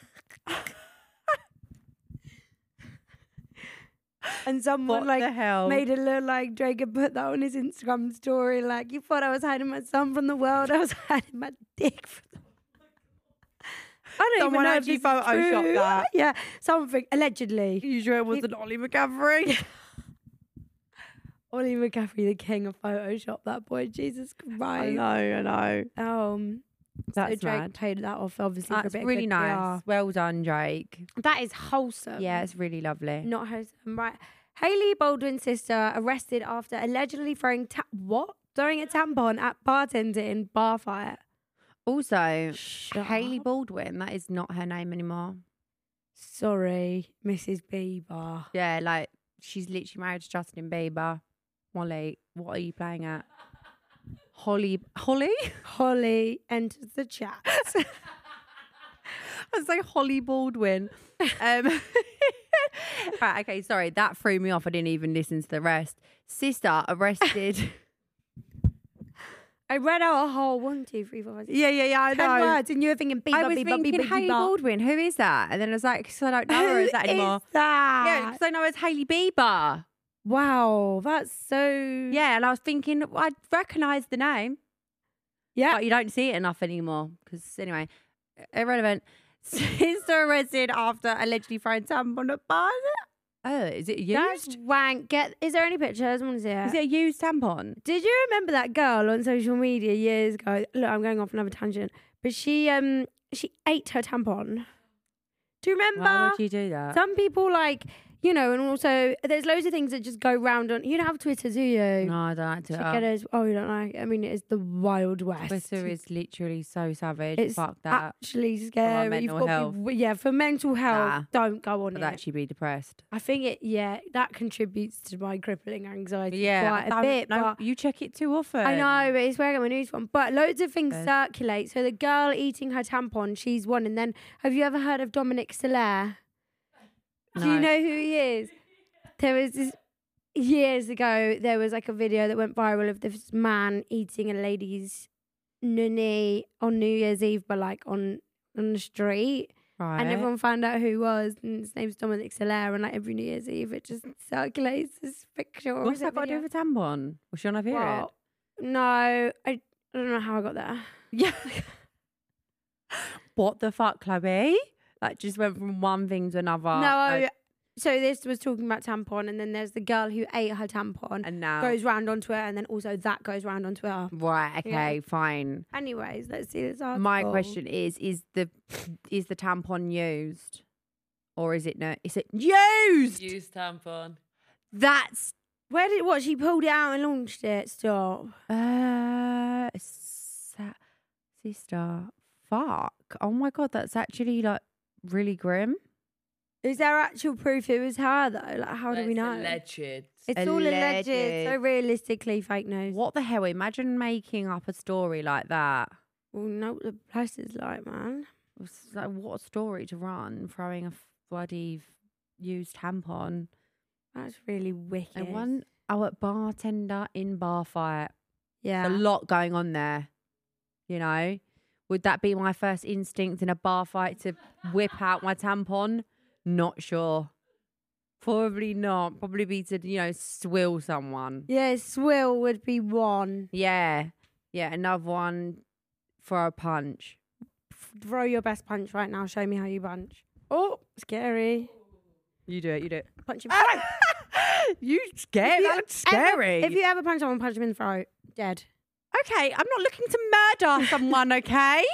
And someone What like the hell? made it look like Drake had put that on his Instagram story. Like, you thought I was hiding my son from the world. I was hiding my dick from the I don't Someone even know actually if this is photoshopped true. that. Yeah, something, allegedly. You sure it wasn't Ollie McCaffrey? Ollie McCaffrey, the king of Photoshop, that boy. Jesus I Christ. know, I know. Um, That's so Drake mad. paid that off, obviously, That's for a bit really of good nice. Well done, Drake. P R. That is wholesome. Yeah, it's really lovely. Not wholesome, right? Hailey Baldwin's sister arrested after allegedly throwing ta- what? Throwing a tampon at bartender in bar fight. Also, Shut Hailey up. Baldwin, that is not her name anymore. Sorry, Missus Bieber. Yeah, like she's literally married to Justin Bieber. Molly, what are you playing at? Holly, Holly? Holly enters the chat. I was like Holly Baldwin. Um, right, okay, sorry, that threw me off. I didn't even listen to the rest. Sister arrested. I read out a whole one, two, three, four, five, six, yeah, yeah, yeah. I ten know. words, and you were thinking Bieber, I was Bieber, thinking Bieber, Hailey Bieber. Baldwin. Who is that? And then I was like, because I don't know her as that Who anymore. is that? Yeah, because I know her as Hailey Bieber. Wow, that's so. Yeah, and I was thinking I'd recognise the name. Yeah. But you don't see it enough anymore. Because anyway, irrelevant. Sister arrested after allegedly throwing tampon on a bar. Oh, is it used? That's wank. Get. Is there any pictures? I want to see it. Is it a used tampon? Did you remember that girl on social media years ago? Look, I'm going off another tangent, but she um she ate her tampon. Do you remember? Why would you do that? Some people like, you know, and also there's loads of things that just go round on. You don't have Twitter, do you? No, I don't like Check Twitter. it as, oh, you don't like it? I mean, it is the Wild West. Twitter is literally so savage. It's Fuck that. actually scary. mental You've got health. people- yeah, for mental health, Nah. don't go on I'd it. actually be depressed. I think it, yeah, that contributes to my crippling anxiety Yeah, quite a don't- bit. no, but you check it too often. I know, but it's where I get my news from. But loads of things Yes. circulate. So the girl eating her tampon, she's one. And then, have you ever heard of Dominic Soler? Do you No. know who he is? There was this years ago. There was like a video that went viral of this man eating a lady's nunny on New Year's Eve, but like on on the street, Right. and everyone found out who he was. And his name's Dominic Soler. And like every New Year's Eve, it just circulates this picture. or What's is it that got to do video? with a tampon? Was she on her period? Well, no, I, I don't know how I got there. Yeah. What the fuck, Chloe? That just went from one thing to another. no, like, so this was talking about tampon, and then there's the girl who ate her tampon, and now. goes round on Twitter, and then also that goes round on Twitter. Right. Okay. Yeah. Fine. Anyways, let's see this article. My question is: Is the is the tampon used, or is it no? Is it used? Use tampon. That's Where did what? She pulled it out and launched it. Stop. uh, sa- sister. Fuck. Oh my god, that's actually like really grim. Is there actual proof it was her though? Like, how do we It's know? Alleged. It's all alleged. Alleged. So realistically, fake news. What the hell? Imagine making up a story like that. Well, know what the place is like, man. It's like, what a story to run, throwing a bloody used tampon. That's really wicked. And one, oh, a bartender in bar fight. yeah. A lot going on there. You know, would that be my first instinct in a bar fight to whip out my tampon? Not sure. Probably not. Probably be to, you know, swill someone. Yeah, swill would be one. Yeah. Yeah. Another one for a punch. Throw your best punch right now. Show me how you punch. Oh, scary. You do it. You do it. Punch him. You scared? you That's scary. If you ever punch someone, punch him in the throat. Dead. Okay, I'm not looking to murder someone, okay?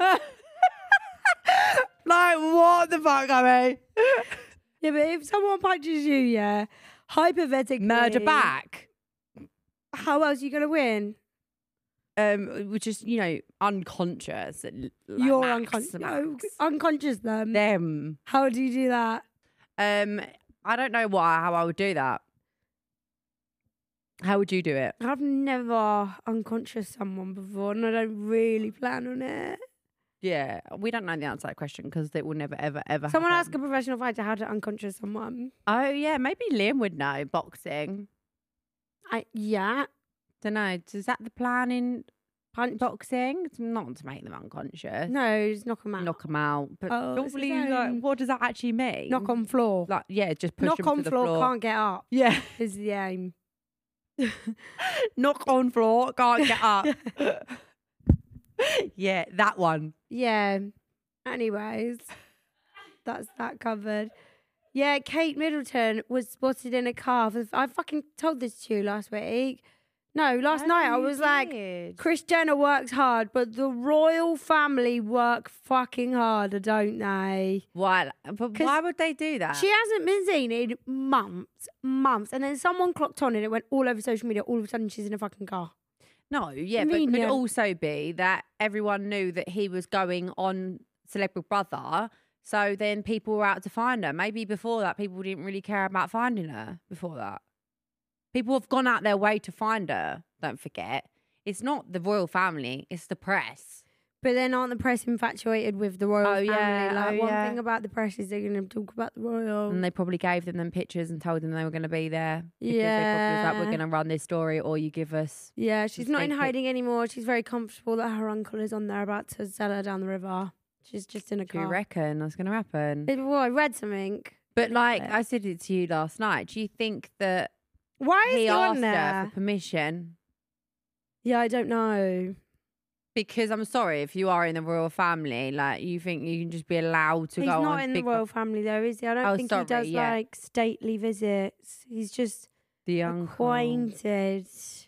Like, what the fuck, I mean? Yeah, but if someone punches you, yeah, hypothetically. Murder back. How else are you going to win? Um, which is, you know, unconscious. Like You're max, unconscious. max. No, unconscious them. Them. How do you do that? Um, I don't know why, how I would do that. How would you do it? I've never unconscious someone before, and I don't really plan on it. Yeah, we don't know the answer to that question because it will never, ever, ever Someone happen. ask a professional fighter how to unconscious someone. Oh, yeah, maybe Liam would know. Boxing. I yeah, Don't know. Is that the plan in punch. boxing? It's not to make them unconscious. No, just knock them out. Knock them out. But Oh, it's surely, his like, own. what does that actually mean? Knock on floor. Like, yeah, just push Knock them on to the floor, floor. can't get up. Yeah. Is the aim. Knock on floor, can't get up. Yeah, that one. Yeah. Anyways, that's that covered. Yeah, Kate Middleton was spotted in a car. For, I fucking told this to you last week. No, last night I was like, Kris Jenner works hard, but the royal family work fucking harder, don't they? why? But 'Cause why would they do that? She hasn't been seen in months, months. And then someone clocked on and it went all over social media. All of a sudden, she's in a fucking car. No, yeah, but could Convenient. also be that everyone knew that he was going on Celebrity Brother, so then people were out to find her. Maybe before that, people didn't really care about finding her. Before that, people have gone out their way to find her. Don't forget, it's not the royal family; it's the press. But then aren't the press infatuated with the royal Oh, family? yeah, Like, oh, one yeah. thing about the press is they're going to talk about the royal. And they probably gave them them pictures and told them they were going to be there. Because they probably was like, Yeah. we're going to run this story, or you give us. Yeah, she's Just not in think it- hiding anymore. She's very comfortable that her uncle is on there about to sell her down the river. She's just in a Do you car. reckon that's going to happen? It- well, I read something. But like Yeah. I said it to you last night, do you think that Why is he he asked on her there? for permission? Yeah, I don't know. Because I'm sorry, if you are in the royal family, like you think you can just be allowed to He's go not on in big the royal family though, is he? I don't Oh, think sorry, he does yeah. like stately visits. He's just the uncle. acquainted.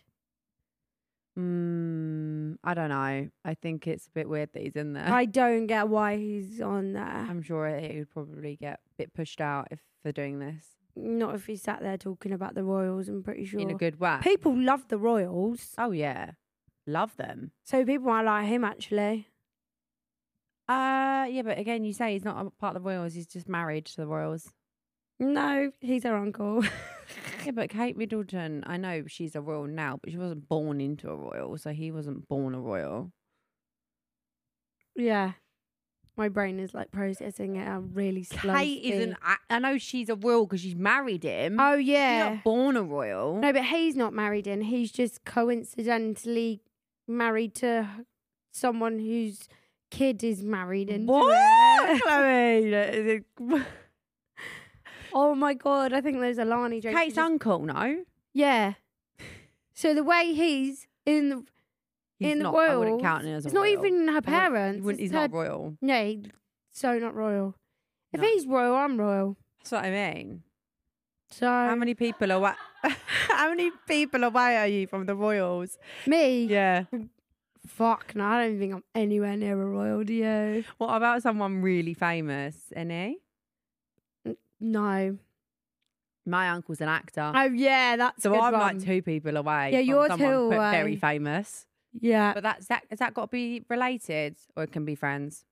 Mm, I don't know. I think it's a bit weird that he's in there. I don't get why he's on there. I'm sure he would probably get a bit pushed out if for doing this. Not if he sat there talking about the royals, I'm pretty sure. in a good way. People love the royals. Oh yeah, love them. So people might like him, actually. Uh, yeah, but again, you say he's not a part of the royals. He's just married to the royals. No, he's her uncle. Yeah, but Kate Middleton, I know she's a royal now, but she wasn't born into a royal, so he wasn't born a royal. Yeah. My brain is like processing it. I'm really slow. Kate isn't. I, I know she's a royal because she's married him. Oh, She's yeah. not born a royal. No, but he's not married in. He's just coincidentally married to someone whose kid is married into What? it. Chloe? Oh my God, I think there's a Lani joke. Kate's Just- uncle, no? Yeah. So the way he's in the He's in the not, I wouldn't royals, count him as a it's not royal. even her I wouldn't- parents. he wouldn't- it's He's not her- royal. No, he- so not royal. If No. he's royal, I'm royal. That's what I mean. So How many people away? How many people away are you from the royals? me, Yeah. fuck, no, I don't think I'm anywhere near a royal. Do you? What about someone really famous? Any? No. My uncle's an actor. Oh yeah, that's So a good I'm one. like two people away. Yeah, from you're someone two p- away. very famous. Yeah. But that's that. Has that got to be related, or it can be friends?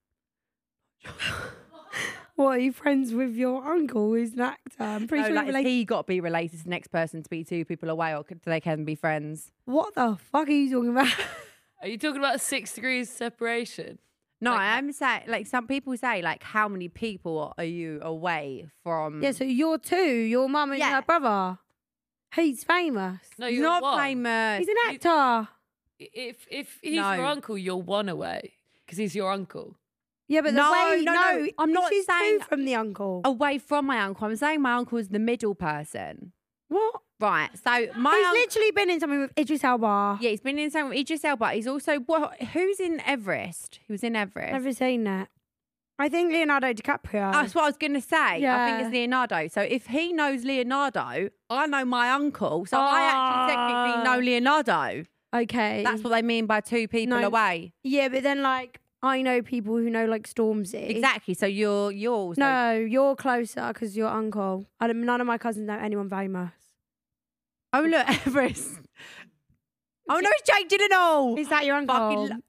What, are you friends with your uncle who's an actor? I'm pretty No, sure like, you're has related- he got to be related to the next person to be two people away, or could, they can be friends? What the fuck are you talking about? Are you talking about six degrees separation? No, Like- I'm saying like some people say like how many people are you away from? Yeah, so you're two, your mum and Yeah. her brother. He's famous. No, he's you're not one. famous. He's an actor. If if he's No. your uncle, you're one away because he's your uncle. Yeah, but the No, way no, no, I'm not she's saying- two from the uncle. Away from my uncle. I'm saying my uncle is the middle person. What? Right. So my He's uncle. literally been in something with Idris Elba. Yeah, he's been in something with Idris Elba. He's also what? Who's in Everest? He was in Everest. Never seen that. I think Leonardo DiCaprio. That's what I was going to say. I Yeah. think it's Leonardo. So if he knows Leonardo, I know my uncle. So I actually technically know Leonardo. Okay. That's what they mean by two people No. away. Yeah, but then like I know people who know like Stormzy. Exactly. So you're you're also No, you're closer because you're uncle. I don't, none of my cousins know anyone famous. Oh look, Everest. Oh no, it's Jake Gyllenhaal. Is that your uncle? Fucking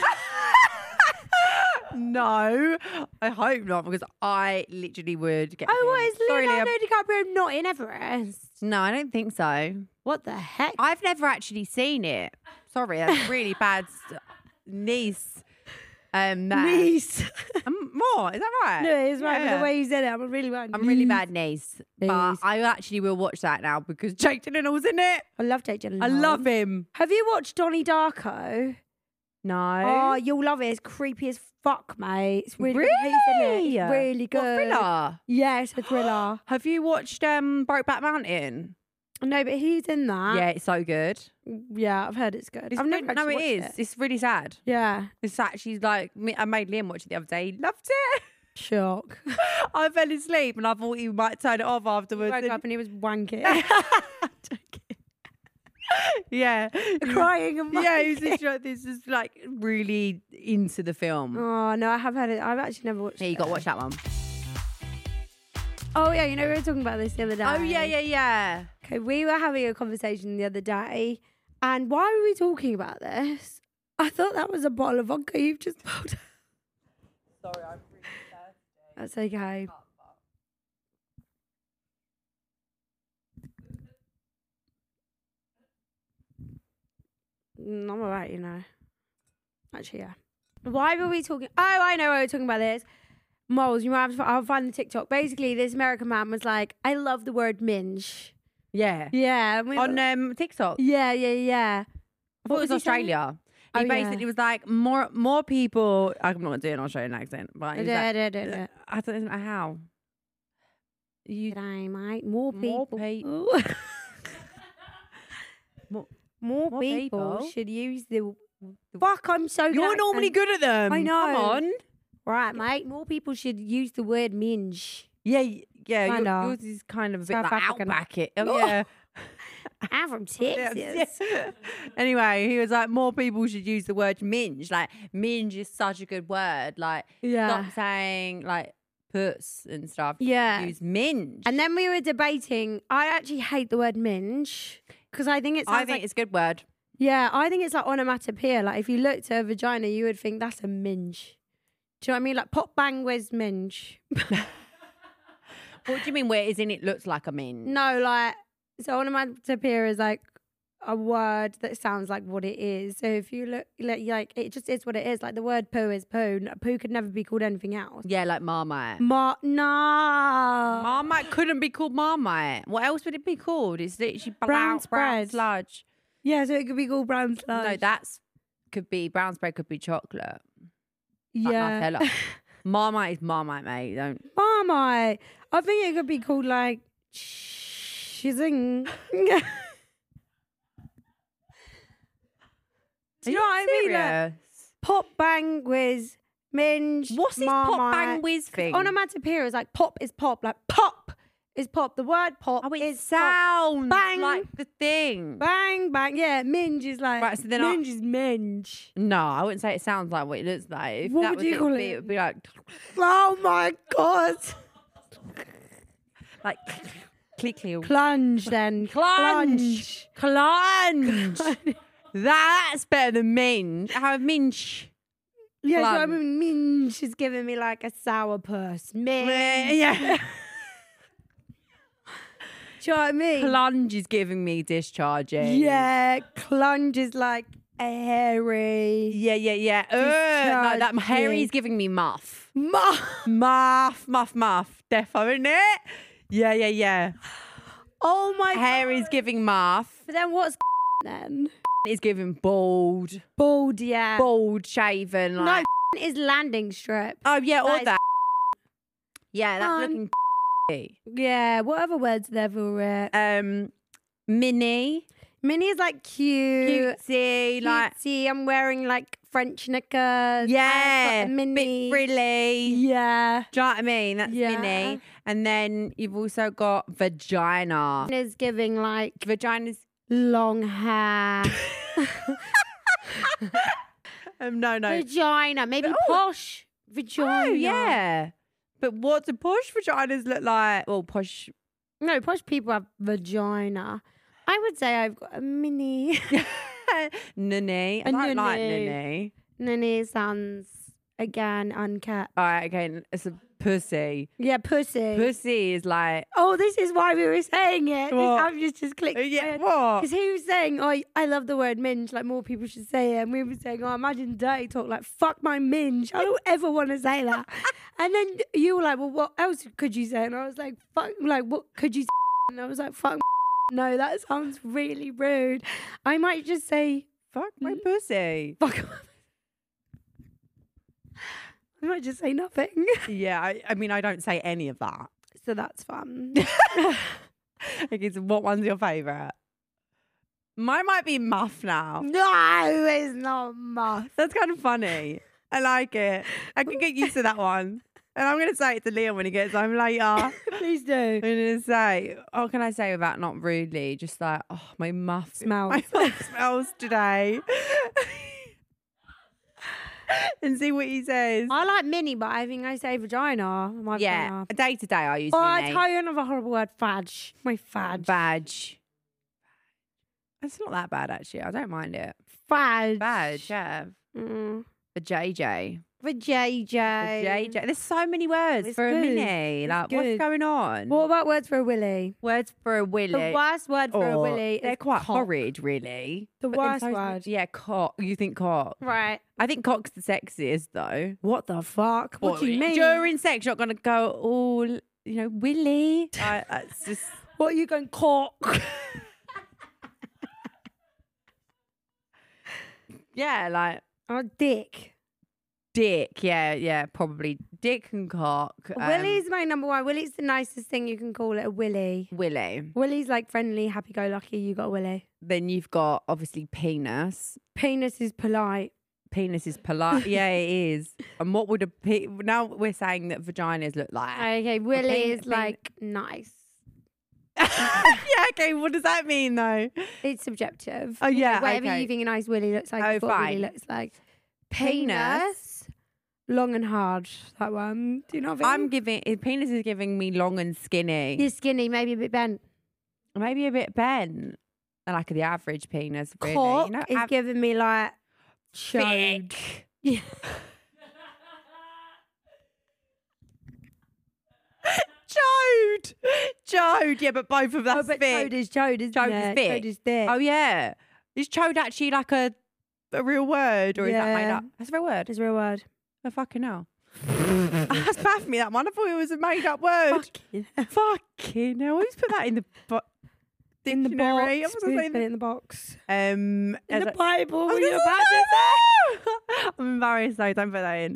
No, I hope not because I literally would get. Oh, him. what is Sorry, Leonardo Liam. DiCaprio not in Everest? No, I don't think so. What the heck? I've never actually seen it. Sorry, that's really bad s- niece. Um, that- Niece. Um, more, is that right? No, it's right. Yeah. But the way you said it, I'm a really bad. I'm really niece. bad niece, but Niece. I actually will watch that now because Jake Gyllenhaal's in it. I love Jake Gyllenhaal. I love him. Have you watched Donnie Darko? No. Oh, you'll love it. It's creepy as fuck, mate. It's really, good. He's in it. Really? It's really good. What thriller? Yeah, it's a thriller. Have you watched um Brokeback Mountain? No, but he's in that. Yeah, it's so good. Yeah, I've heard it's good. It's I've never good- no, actually it is. watched It's really sad. Yeah. It's actually like me- I made Liam watch it the other day. He loved it. Shock. I fell asleep and I thought he might turn it off afterwards. Woke and- up and he was wanking. yeah, Crying and yeah. He was wanking. literally like, this is like really into the film. Oh, no, I have heard it. I've actually never watched Yeah, you it. got to watch that one. Oh, yeah, you know, we were talking about this the other day. Oh yeah, yeah, yeah. Okay, we were having a conversation the other day, and why were we talking about this? I thought that was a bottle of vodka you've just pulled. Sorry, I'm really thirsty. That's okay. Mm, I'm alright, you know. Actually, yeah. Why were we talking? Oh, I know why we were talking about this. Moles, you might have to, I'll find the TikTok. Basically, this American man was like, I love the word minge. Yeah. Yeah. and we On were- um, TikTok. yeah, yeah, yeah. I thought it was was he saying? Australia. He Oh, yeah. basically was like more more people. I'm not doing an Australian accent, but he was Da, like, da, da, da. I don't know how. You G'day, mate. More people. More pe- more, more people, people? should use the. Fuck, I'm so good. You're at normally accents. good at them. I know. Come on. Right, mate. More people should use the word minge. Yeah, y- yeah. your- Kinda. Yours is kind of a bit South like African. outback it. Oh, Oh. yeah. I'm from Yes, Texas. yeah. Anyway, he was like, more people should use the word minge. Like, minge is such a good word. Like, Yeah. stop saying like puss and stuff. Yeah. Use minge. And then we were debating. I actually hate the word minge because I think it sounds I think like, it's a good word. yeah, I think it's like onomatopoeia. Like if you looked at a vagina, you would think that's a minge. Do you know what I mean? Like pop bang whiz minge. What do you mean? Where is in it looks like a minge? No, like so onomatopoeia is like a word that sounds like what it is. So if you look like, like it just is what it is. Like the word poo is poo. Poo could never be called anything else. Yeah, like Marmite. Ma nah. Marmite couldn't be called Marmite. What else would it be called? It's literally Brown brown, brown spread. sludge. Yeah, so it could be called brown sludge. No, that's could be brown spread. Could be chocolate. Like yeah. Nutella. Marmite is Marmite, mate. Don't. Marmite. I think it could be called like shizzing. Do you know what I mean? Like, Serious? pop bang whiz minge. What's this Marmite. pop bang whiz thing? Onomatopoeia is like pop is pop. Like pop is pop. The word pop Oh, it is pop. sounds Bang. like the thing. Bang bang. Yeah, minge is like Right, so then I- minge is minge. No, I wouldn't say it sounds like what it looks like. If What that would was you it, call would be, it? it would be like, Oh my god. like clickly. Plunge then. Clunge. Clunge. That's better than minge. How minge? Yeah, so I Plunge. mean, minge is giving me like a sour puss. Minge. Yeah. Do you know what I mean? Plunge is giving me discharging. Yeah, clunge is like a hairy. Yeah, yeah, yeah. Ugh, no, that Discharging. Harry's giving me muff. Ma- Muff, muff, muff. Defo, isn't it? Yeah, yeah, yeah. oh my Harry's god. giving muff. But then what's then? He's giving bald. Bald, yeah. Bald, shaven. Like, No, is landing strip. oh, yeah, all that is that. Yeah, that's fun. looking Yeah, what other words are there for it? um mini. Mini is like cute. Cutesy, like Cutesy. I'm wearing like French knickers. yeah, I've got a mini. bit frilly. Yeah. Do you know what I mean? That's Yeah. mini. And then you've also got vagina. Is giving like Vagina's long hair. um no no. Vagina. Maybe Oh. posh. Vagina. Oh yeah. But what do posh vaginas look like? Well, posh. No, posh people have vagina. I would say I've got a mini. Nunny. I A don't like nunny. nunny. Nini sounds, again, unkept. All right, okay. It's a pussy. Yeah, pussy. Pussy is like. Oh, this is why we were saying it. This, What? I've just, just clicked. Yeah, what? Because he was saying, oh, I love the word minge, like more people should say it. And we were saying, oh, imagine dirty talk, like, fuck my minge. I don't ever want to say that. And then you were like, well, what else could you say? And I was like, fuck, like, what could you say? And I was like, fuck, no, that sounds really rude. I might just say, Fuck my pussy. fuck. I might just say nothing. Yeah, I, I mean, I don't say any of that. So that's fun. Okay, so what one's your favourite? Mine might be muff now. No, it's not muff. That's kind of funny. I like it. I can get used to that one. And I'm going to say it to Liam when he gets home later. Please do. I'm going to say, oh, can I say without not rudely? Just like, oh, my muff Smells. My muff smells today. And see what he says. I like mini, but I think I say vagina. My Yeah, vagina. day to day I use Oh, I mini. tell you another horrible word, fadge. My fadge. Badge. It's not that bad, actually. I don't mind it. Fadge. Badge, yeah. Mm. For J J. For J J. For J J. There's so many words It's for a good. mini. It's Like, what's good. going on? What about words for a willy? Words for a willy. The worst word for a Oh, willy they're is quite cock. horrid, really. The But then worst so's- word. Yeah, cock. You think cock? Right. I think cock's the sexiest, though. What the fuck? What do you mean? During sex, you're not going to go, all, you know, willy. I, it's just. What are you going cock? Yeah, like Oh, dick. dick. Yeah, yeah, probably dick and cock. Um, Willy's my number one. Willy's the nicest thing you can call it, a willy. willy. Willy's like friendly, happy-go-lucky. You got a willy. Then you've got obviously penis. Penis is polite. Penis is polite. Yeah, it is. And what would a pe- now we're saying that vaginas look like? Okay, willy pen- is pen- like nice. Yeah, okay. What does that mean though? It's subjective. Oh, You know, yeah, whatever okay. you think a nice willy looks like Oh, is what a willy fine. looks like. Penis. Penis. Long and hard, that one. Do you not think? I'm giving, his penis is giving me long and skinny. You're skinny, maybe a bit bent. Maybe a bit bent. Like the average penis, really. Cock you know, is av- giving me like chode. thick. Yeah. Chode. Chode. Yeah, but both of Oh, that's but thick. chode is chode, isn't Chode it? is thick. Chode is thick. Oh, yeah. Is chode actually like a a real word, or is that made Yeah. up? That's a real word. It's a real word. Oh, fucking hell. That's bad for me, that one. I thought it was a made up word. Fucking Fucking hell. Who's put that in the bo- in the dictionary? box. I was gonna say Put it in the box. Um, In as the a- Bible. I was Were gonna you say about to say? no! I'm embarrassed though. Don't put that in.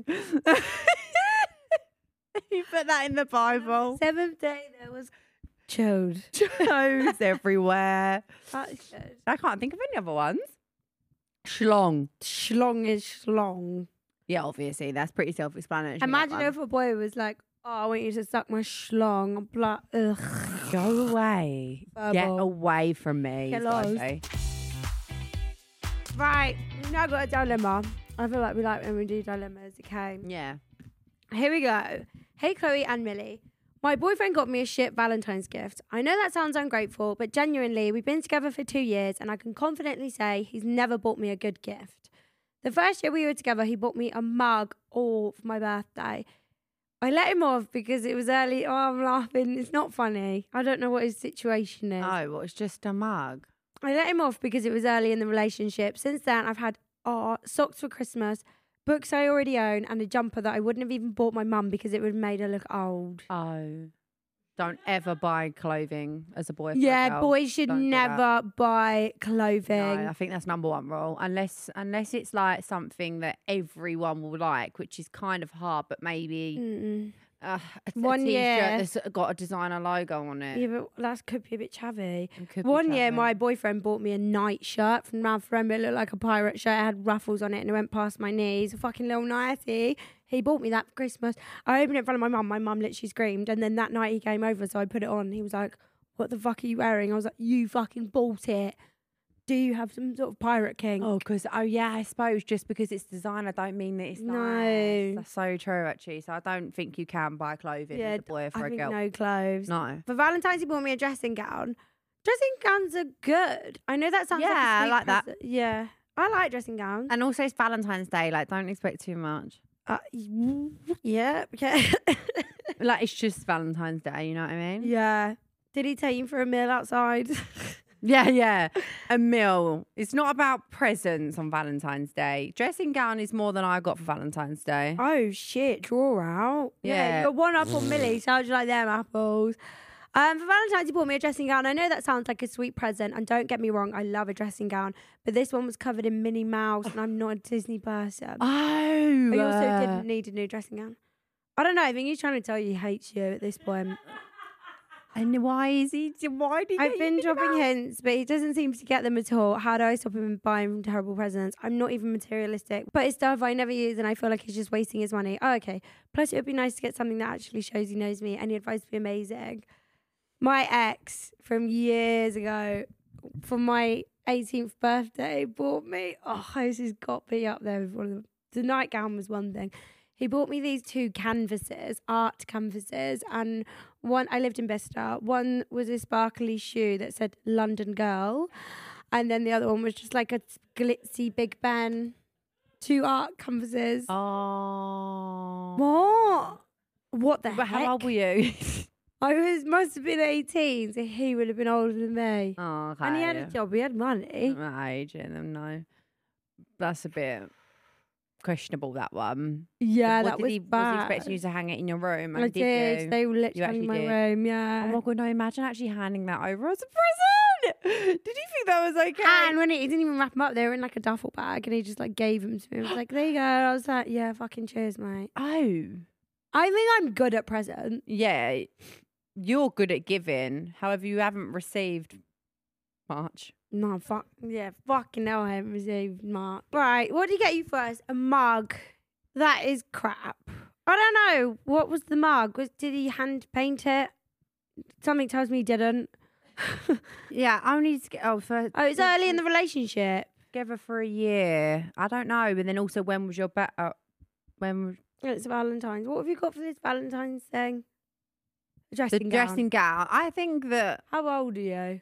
You put that in the Bible. Seventh day there was chode. Toes everywhere. That's good. I can't think of any other ones. Schlong. Schlong is schlong. Yeah, obviously that's pretty self-explanatory. that Imagine one. if a boy was like, "Oh, I want you to suck my schlong." I'm like, ugh. Go away. Get Verbal. away from me. Get is what I lost. say. Right, we've now got a dilemma. I feel like we like when we do dilemmas. Okay. Yeah. Here we go. Hey, Chloe and Millie. My boyfriend got me a shit Valentine's gift. I know that sounds ungrateful, but genuinely, we've been together for two years and I can confidently say he's never bought me a good gift. The first year we were together, he bought me a mug all for my birthday. I let him off because it was early. Oh, I'm laughing. It's not funny. I don't know what his situation is. Oh, well, it's just a mug. I let him off because it was early in the relationship. Since then, I've had oh, socks for Christmas, books I already own, and a jumper that I wouldn't have even bought my mum because it would have made her look old. Oh. Don't ever buy clothing as a boy. For a Yeah, girl. boys should Don't do never buy clothing. No, I think that's number one rule. Unless unless it's like something that everyone will like, which is kind of hard, but maybe Mm-mm. uh, a, a One t-shirt year- that's got a designer logo on it. Yeah, but that could be a bit chavvy. It could be One year, clever. my boyfriend bought me a night shirt from Ralph Lauren. It looked like a pirate shirt. It had ruffles on it and it went past my knees. A fucking little nightie. He bought me that for Christmas. I opened it in front of my mum. My mum literally screamed. And then that night he came over, so I put it on. He was like, "What the fuck are you wearing?" I was like, "You fucking bought it. Do you have some sort of pirate king?" Oh, because oh yeah, I suppose just because it's designer don't mean that it's No. nice. That's so true, actually. So I don't think you can buy clothing Yeah, as a boy for I a think girl. no clothes. No. For Valentine's, he bought me a dressing gown. Dressing gowns are good. I know that sounds Yeah, like a I sweet like that. present. Yeah, I like dressing gowns. And also it's Valentine's Day. Like, don't expect too much. Uh, yeah, okay. Like, it's just Valentine's Day. You know what I mean? Yeah. Did he take you for a meal outside? Yeah, yeah. A meal. It's not about presents on Valentine's Day. Dressing gown is more than I got for Valentine's Day. Oh shit, draw out. Yeah. you got one up on Millie. So how'd you like them apples? Um, for Valentine's, he bought me a dressing gown. I know that sounds like a sweet present, and don't get me wrong, I love a dressing gown. But this one was covered in Minnie Mouse, and I'm not a Disney person. Oh. I also uh, didn't need a new dressing gown. I don't know. I think he's trying to tell you he hates you at this point. And why is he? Why did he? I've been dropping hints, but he doesn't seem to get them at all. How do I stop him buying terrible presents? I'm not even materialistic, but it's stuff I never use, and I feel like he's just wasting his money. Oh, okay. Plus, it would be nice to get something that actually shows he knows me. Any advice would be amazing. My ex from years ago, for my eighteenth birthday, bought me. Oh, this has got me up there with one of them. The nightgown was one thing. He bought me these two canvases, art canvases, and one, I lived in Bicester. One was a sparkly shoe that said London Girl, and then the other one was just like a glitzy Big Ben. Two art canvases. Oh. What? What the But heck? how old were you? I was must have been eighteen, so he would have been older than me. Oh, okay. And he had a job, he had money. At that age, yeah, then no. That's a bit questionable, that one. Yeah, What that did was he, bad. Was he expecting you to hang it in your room? And I did, did. you? They were literally actually in my did? room, yeah. Oh my god, no, imagine actually handing that over as a present. Did you think that was okay? And when he, he didn't even wrap them up, they were in like a duffel bag, and he just like gave them to me. I was like, "There you go." I was like, "Yeah, fucking cheers, mate." Oh. I think I'm good at presents. Yeah. You're good at giving. However, you haven't received much. No, fuck yeah, fucking hell, I haven't received much. Right, what did he get you first? A mug. That is crap. I don't know. What was the mug? Was did he hand paint it? Something tells me he didn't. Yeah, I need to get. Oh, for, Oh, it's early in the relationship. together for a year. I don't know. But then also, when was your bet? Uh, when It's Valentine's. What have you got for this Valentine's thing? A dressing The gown. dressing gown. I think that How old are you?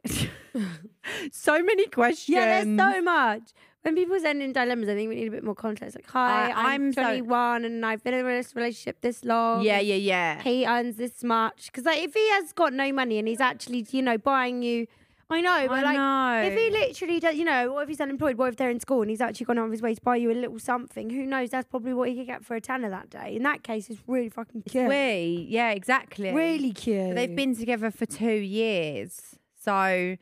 so many questions. Yeah, there's so much. When people send in dilemmas, I think we need a bit more context. Like, hi, I- I'm, I'm so- twenty-one and I've been in this relationship this long. Yeah, yeah, yeah. He earns this much. Because like, if he has got no money and he's actually, you know, buying you, I know, but I like, know. if he literally does, you know, what if he's unemployed? What if they're in school and he's actually gone out of his way to buy you a little something? Who knows? That's probably what he could get for a tenner that day. In that case, it's really fucking cute. Sweet. Yeah, exactly. Really cute. But they've been together for two years. So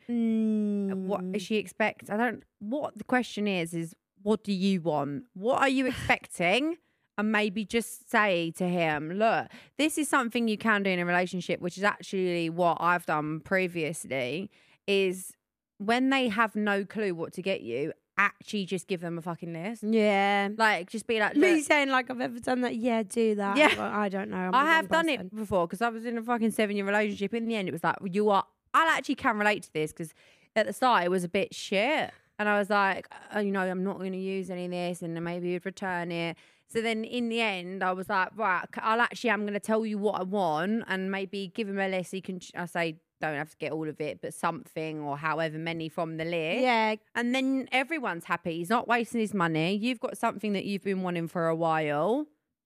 Mm. what does she expect? I don't what the question is is what do you want? What are you expecting? And maybe just say to him, look, this is something you can do in a relationship, which is actually what I've done previously, is when they have no clue what to get you, actually just give them a fucking list. Yeah. Like, just be like, Me look, saying like I've ever done that. Yeah, do that. Yeah. Well, I don't know. I'm the I wrong have done person. it before because I was in a fucking seven year relationship. In the end, it was like, you are, I actually can relate to this because at the start it was a bit shit. And I was like, oh, you know, I'm not going to use any of this and then maybe you'd return it. So then in the end, I was like, right, I'll actually, I'm going to tell you what I want and maybe give him a list. He can, I say, don't have to get all of it, but something or however many from the list. Yeah. And then everyone's happy. He's not wasting his money. You've got something that you've been wanting for a while.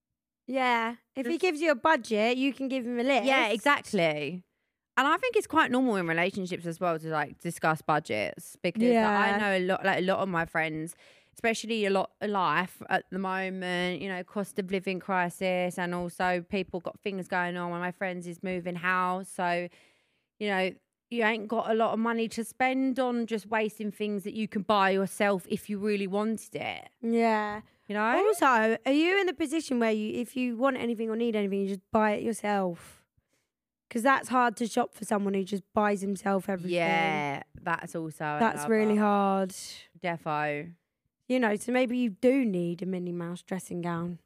Yeah. If he Just- gives you a budget, you can give him a list. Yeah, exactly. And I think it's quite normal in relationships as well to like discuss budgets because Yeah. I know a lot, like a lot of my friends, especially a lot of life at the moment, you know, cost of living crisis, and also people got things going on. One of my friends is moving house, so you know, you ain't got a lot of money to spend on just wasting things that you can buy yourself if you really wanted it. Yeah. You know? Also, are you in the position where you, if you want anything or need anything, you just buy it yourself? Because that's hard to shop for someone who just buys himself everything. Yeah, that's also That's another- really hard. Defo. You know, so maybe you do need a Minnie Mouse dressing gown.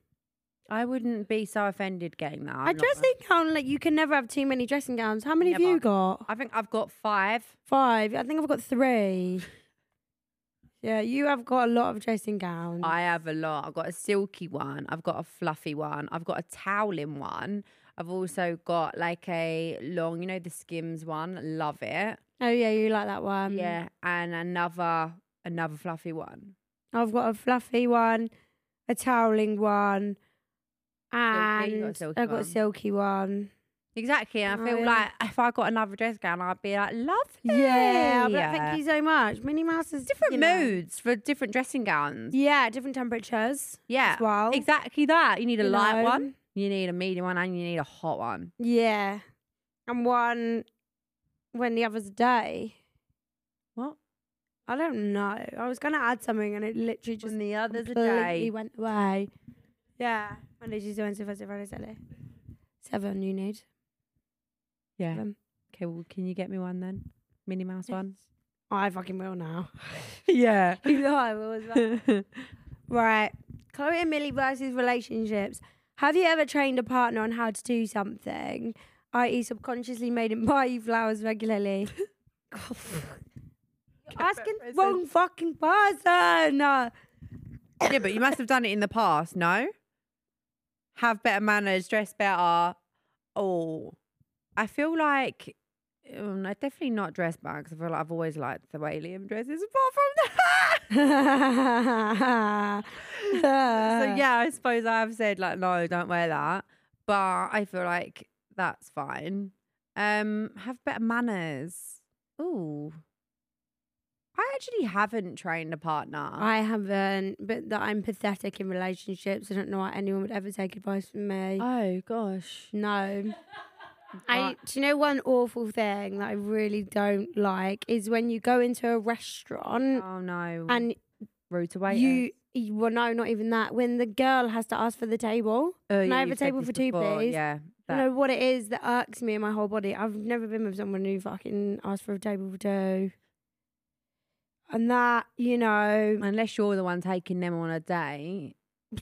I wouldn't be so offended getting that. A I'm not- dressing gown, like you can never have too many dressing gowns. How many have Never. you got? I think I've got five. Five. I think I've got three. Yeah, you have got a lot of dressing gowns. I have a lot. I've got a silky one. I've got a fluffy one. I've got a toweling one. I've also got like a long, you know, the Skims one. Love it. Oh yeah, you like that one. Yeah, and another another fluffy one. I've got a fluffy one, a toweling one, Silky, you got a and silky I've got a one. silky one. Exactly. And I Oh, feel yeah. like if I got another dress gown, I'd be like, lovely. Yeah, but thank you so much. Minnie Mouse is Different you know, moods for different dressing gowns. Yeah, different temperatures. Yeah, as well. exactly that. You need a You light know. one, you need a medium one, and you need a hot one. Yeah, and one when the other's a day. What? I don't know. I was gonna add something and it literally just When the other's a completely day. went away. Yeah, Monday, Tuesday, Wednesday, Thursday, Friday, Saturday. Seven you need. Yeah. Seven. Okay, well, can you get me one then? Minnie Mouse one? I fucking will now. Yeah. You know I will as well. Right. Chloe and Millie versus relationships. Have you ever trained a partner on how to do something, that is subconsciously made him buy you flowers regularly? You're asking the wrong fucking person. Uh, Yeah, but you must have done it in the past, no? Have better manners, dress better. Oh, I feel like, oh, no, definitely not dress better because I feel like I've always liked the way Liam dresses apart from that. So yeah, I suppose I have said like, no, don't wear that. But I feel like that's fine. Um, have better manners. Ooh. I actually haven't trained a partner. I haven't, but that I'm pathetic in relationships. I don't know why anyone would ever take advice from me. oh gosh. No. I, Right. do you know one awful thing that I really don't like is when you go into a restaurant Oh no. and rude to wait. you, you, well, no, not even that. When the girl has to ask for the table, Oh, Can yeah, I have you've a said table this for two, before, please? Yeah. I that- know what it is that irks me in my whole body. I've never been with someone who fucking asked for a table for two. And that, you know, Unless you're the one taking them on a date.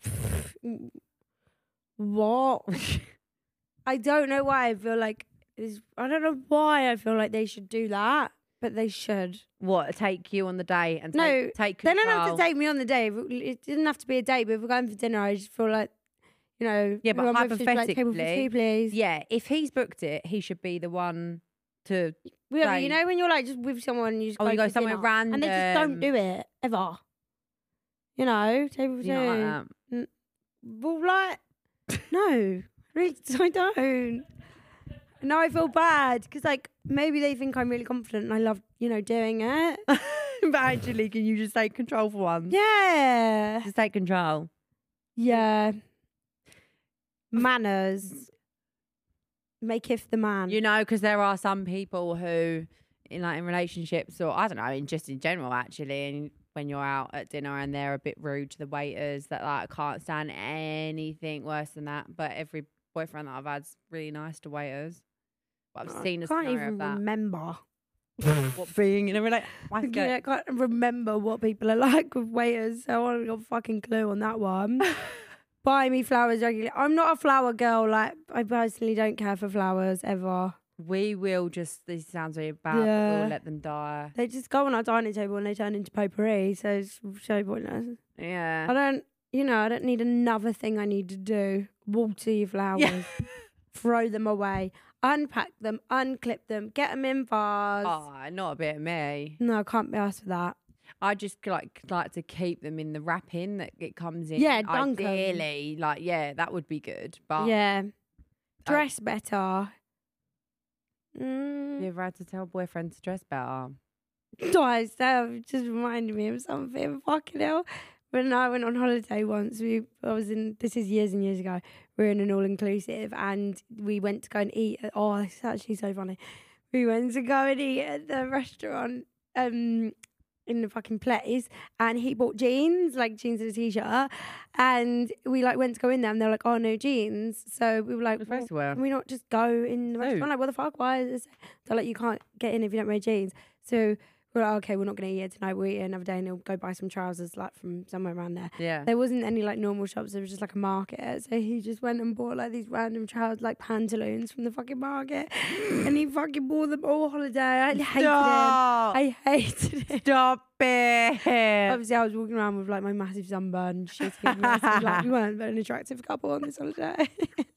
what? I don't know why I feel like is I don't know why I feel like they should do that, but they should. What, take you on the date and No, take, take They control? don't have to take me on the date. It doesn't have to be a date, but if we're going for dinner, I just feel like, you know, Yeah, but who I'm with should be like, table for hypothetically, two, please. Yeah, if he's booked it, he should be the one to. Yeah, but say- you know when you're like just with someone, and you just Oh, go, you go for somewhere dinner, and they just don't random. do it ever. You know, table for You not like two. that? Well, like, no, really, I don't. Now I feel bad because, like, maybe they think I'm really confident and I love, you know, doing it. But actually, can you just take control for once? Yeah, Just take control. yeah. Manners. Make if the man. You know, because there are some people who, in like in relationships, or I don't know, in just in general, actually, and when you're out at dinner and they're a bit rude to the waiters, that like I can't stand anything worse than that. But every boyfriend that I've had's really nice to waiters. But I've I seen a can't scenario even of that. remember. What being in a relationship? Yeah, I can't remember what people are like with waiters, so I haven't got a fucking clue on that one. Buy me flowers regularly. I'm not a flower girl. Like, I personally don't care for flowers ever. We will just. This sounds really bad, but Yeah. we'll let them die. They just go on our dining table and they turn into potpourri, so it's so pointless. Yeah. I don't, you know, I don't need another thing I need to do. Water your flowers, Yeah. throw them away, unpack them, unclip them, get them in vase. Oh, not a bit of me. No, I can't be asked for that. I just like like to keep them in the wrapping that it comes in. Yeah, dunk 'em. Ideally, like yeah, that would be good. But Yeah, dress better. Mm. you ever had to tell a boyfriend to dress better? Guys, that just reminded me of something. Fucking hell. When I went on holiday once, we I was in, this is years and years ago, we were in an all-inclusive and we went to go and eat. At, oh, it's actually so funny. We went to go and eat at the restaurant um, in the fucking place and he bought jeans, like jeans and a t-shirt. And we like went to go in there and they were like, oh, no jeans. So we were like, What well, supposed to wear? can we not just go in the Suit. restaurant? Like, what the fuck? Why is this? They're like, you can't get in if you don't wear jeans. So we're like, okay, we're not going to eat it tonight. We'll eat it another day and we'll go buy some trousers like from somewhere around there. Yeah. There wasn't any like normal shops. There was just like a market. So he just went and bought like these random trousers, like pantaloons from the fucking market. And he fucking wore them all holiday. I hated Stop. him. I hated it. Stop it. Obviously, I was walking around with like my massive sunburn and shit. Like, we weren't an attractive couple on this holiday.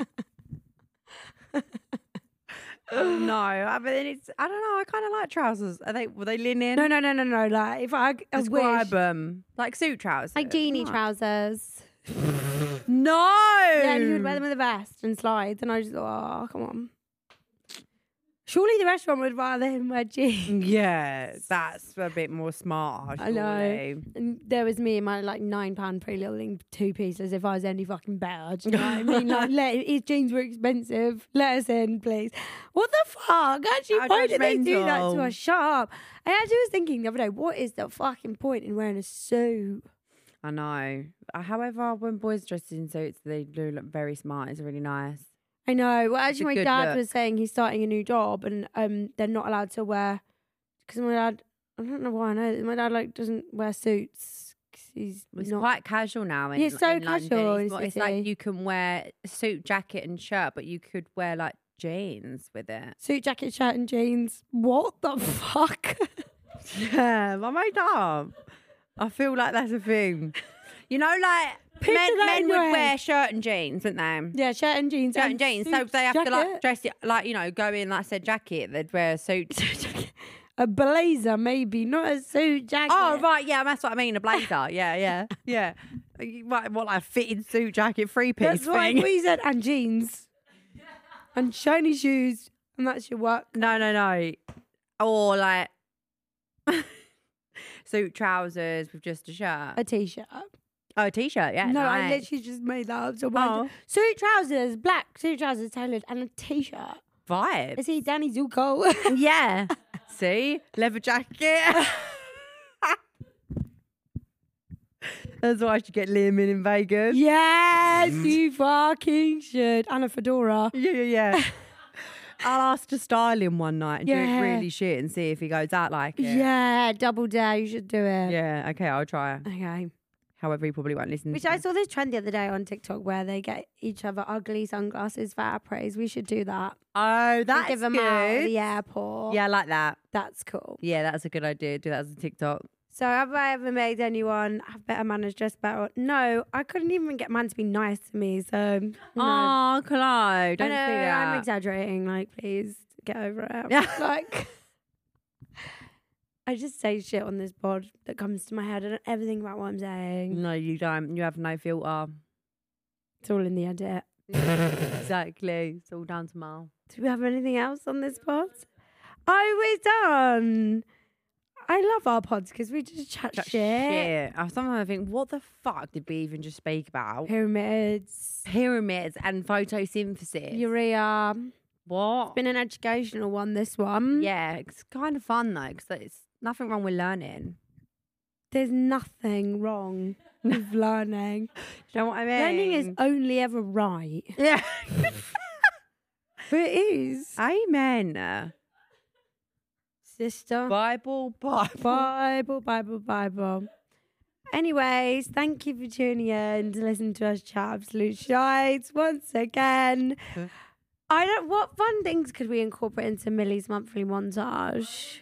Oh, no, I mean it's. I don't know. I kind of like trousers. Are they? Were they linen? No, no, no, no, no. Like if I, I Describe wish, them like suit trousers. like genie Nice. trousers. No. Yeah, and he would wear them with a vest and slides, and I just thought, oh, come on. Surely the restaurant would rather him wear jeans. Yeah, that's a bit more smart. I know. surely. And there was me in my like nine pound pretty little thing two piece as if I was any fucking better. Do you know what I mean? Like, let, his jeans were expensive. Let us in, please. What the fuck? Actually, How why did they do that to judgmental. us? Shut up. I actually was thinking the other day, what is the fucking point in wearing a suit? I know. Uh, However, when boys dress in suits, they do look very smart. It's really nice. I know. Well, a actually, my good dad look. was saying he's starting a new job and um, they're not allowed to wear. Because my dad, I don't know why I know. this, My dad like doesn't wear suits. 'Cause he's It's not. quite casual now. In, Yeah, it's so in London. casual It's, in not- it's city. like you can wear a suit, jacket, and shirt, but you could wear like jeans with it. Suit, jacket, shirt, and jeans. What the fuck? Yeah, I made that up. I feel like that's a thing. You know, like Picture men, that men in would your head. wear shirt and jeans, wouldn't they? Yeah, shirt and jeans. Shirt and and jeans. So suit, they have to jacket. like dress it, like you know, go in like I said, jacket. They'd wear a suit. A blazer, maybe, not a suit jacket. Oh right, yeah, that's what I mean. A blazer. Yeah, yeah, yeah. You might want like a fitted suit jacket, three piece That's what I thing. we said. And jeans. And shiny shoes. And that's your work. No, no, no. Or like suit trousers with just a shirt. A t-shirt. Oh, a t-shirt. Yeah. no, I nice. literally just made that up. So why Oh. do- suit trousers, black suit trousers tailored, and a t-shirt. Vibe. Is he Danny Zuko? Yeah. See? Leather jacket. That's why I should get Liam in in Vegas. Yes, you fucking should. And a fedora. Yeah, yeah, yeah. I'll ask to style him one night and do Yeah. it really shit and see if he goes out like it. Yeah, double dare. You should do it. Yeah, okay, I'll try. Okay. However, he probably won't listen Which to I this. saw this trend the other day on TikTok where they get each other ugly sunglasses for our praise. We should do that. Oh, We that's give them good. out at the airport. Yeah, I like that. That's cool. Yeah, that's a good idea. Do that as a TikTok. So have I ever made anyone have better manners, dress better? No, I couldn't even get a man to be nice to me. So no. Oh, Chloe, I don't know, say that. I'm exaggerating. Like, please get over it. Yeah. Like, I just say shit on this pod that comes to my head. I don't ever think about what I'm saying. No, you don't. You have no filter. It's all in the edit. Exactly. It's all down to Mal. Do we have anything else on this pod? Oh, we're done. I love our pods because we just chat That shit. shit. I sometimes I think, what the fuck did we even just speak about? Pyramids. Pyramids and photosynthesis. Urea. what? Been an educational one, this one. Yeah, it's kind of fun though, because it's nothing wrong with learning. There's nothing wrong with learning. Do you know what I mean? Learning is only ever right. yeah. But it is. Amen. Sister. Bible, Bible. Bible, Bible, Bible. Anyways, thank you for tuning in to listen to us chat absolute shites once again. I don't. What fun things could we incorporate into Millie's monthly montage?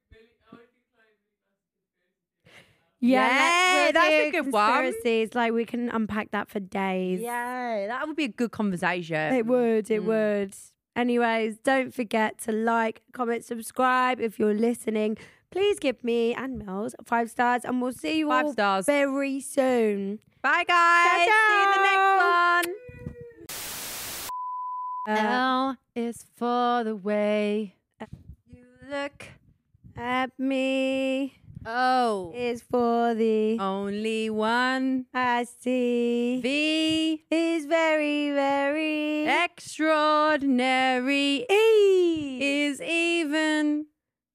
Yeah, let's- we'll that's do a good one. conspiracies. Like we can unpack that for days. Yeah, that would be a good conversation. It would, it Mm. would. Anyways, don't forget to like, comment, subscribe if you're listening. Please give me and Mills five stars, and we'll see you Five all stars. very soon. Bye, guys. Ciao, See you in the next one. Uh, L is for the way you look. at me O is for the only one. I see V is very, very extraordinary. E Is even.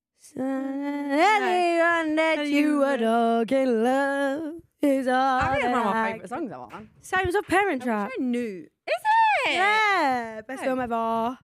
anyone that you adore can love is all I think it's one of my that I- favourite songs, that one. Sounds of Parent I Trap. wish I knew. Is it? Yeah, best Oh. film ever.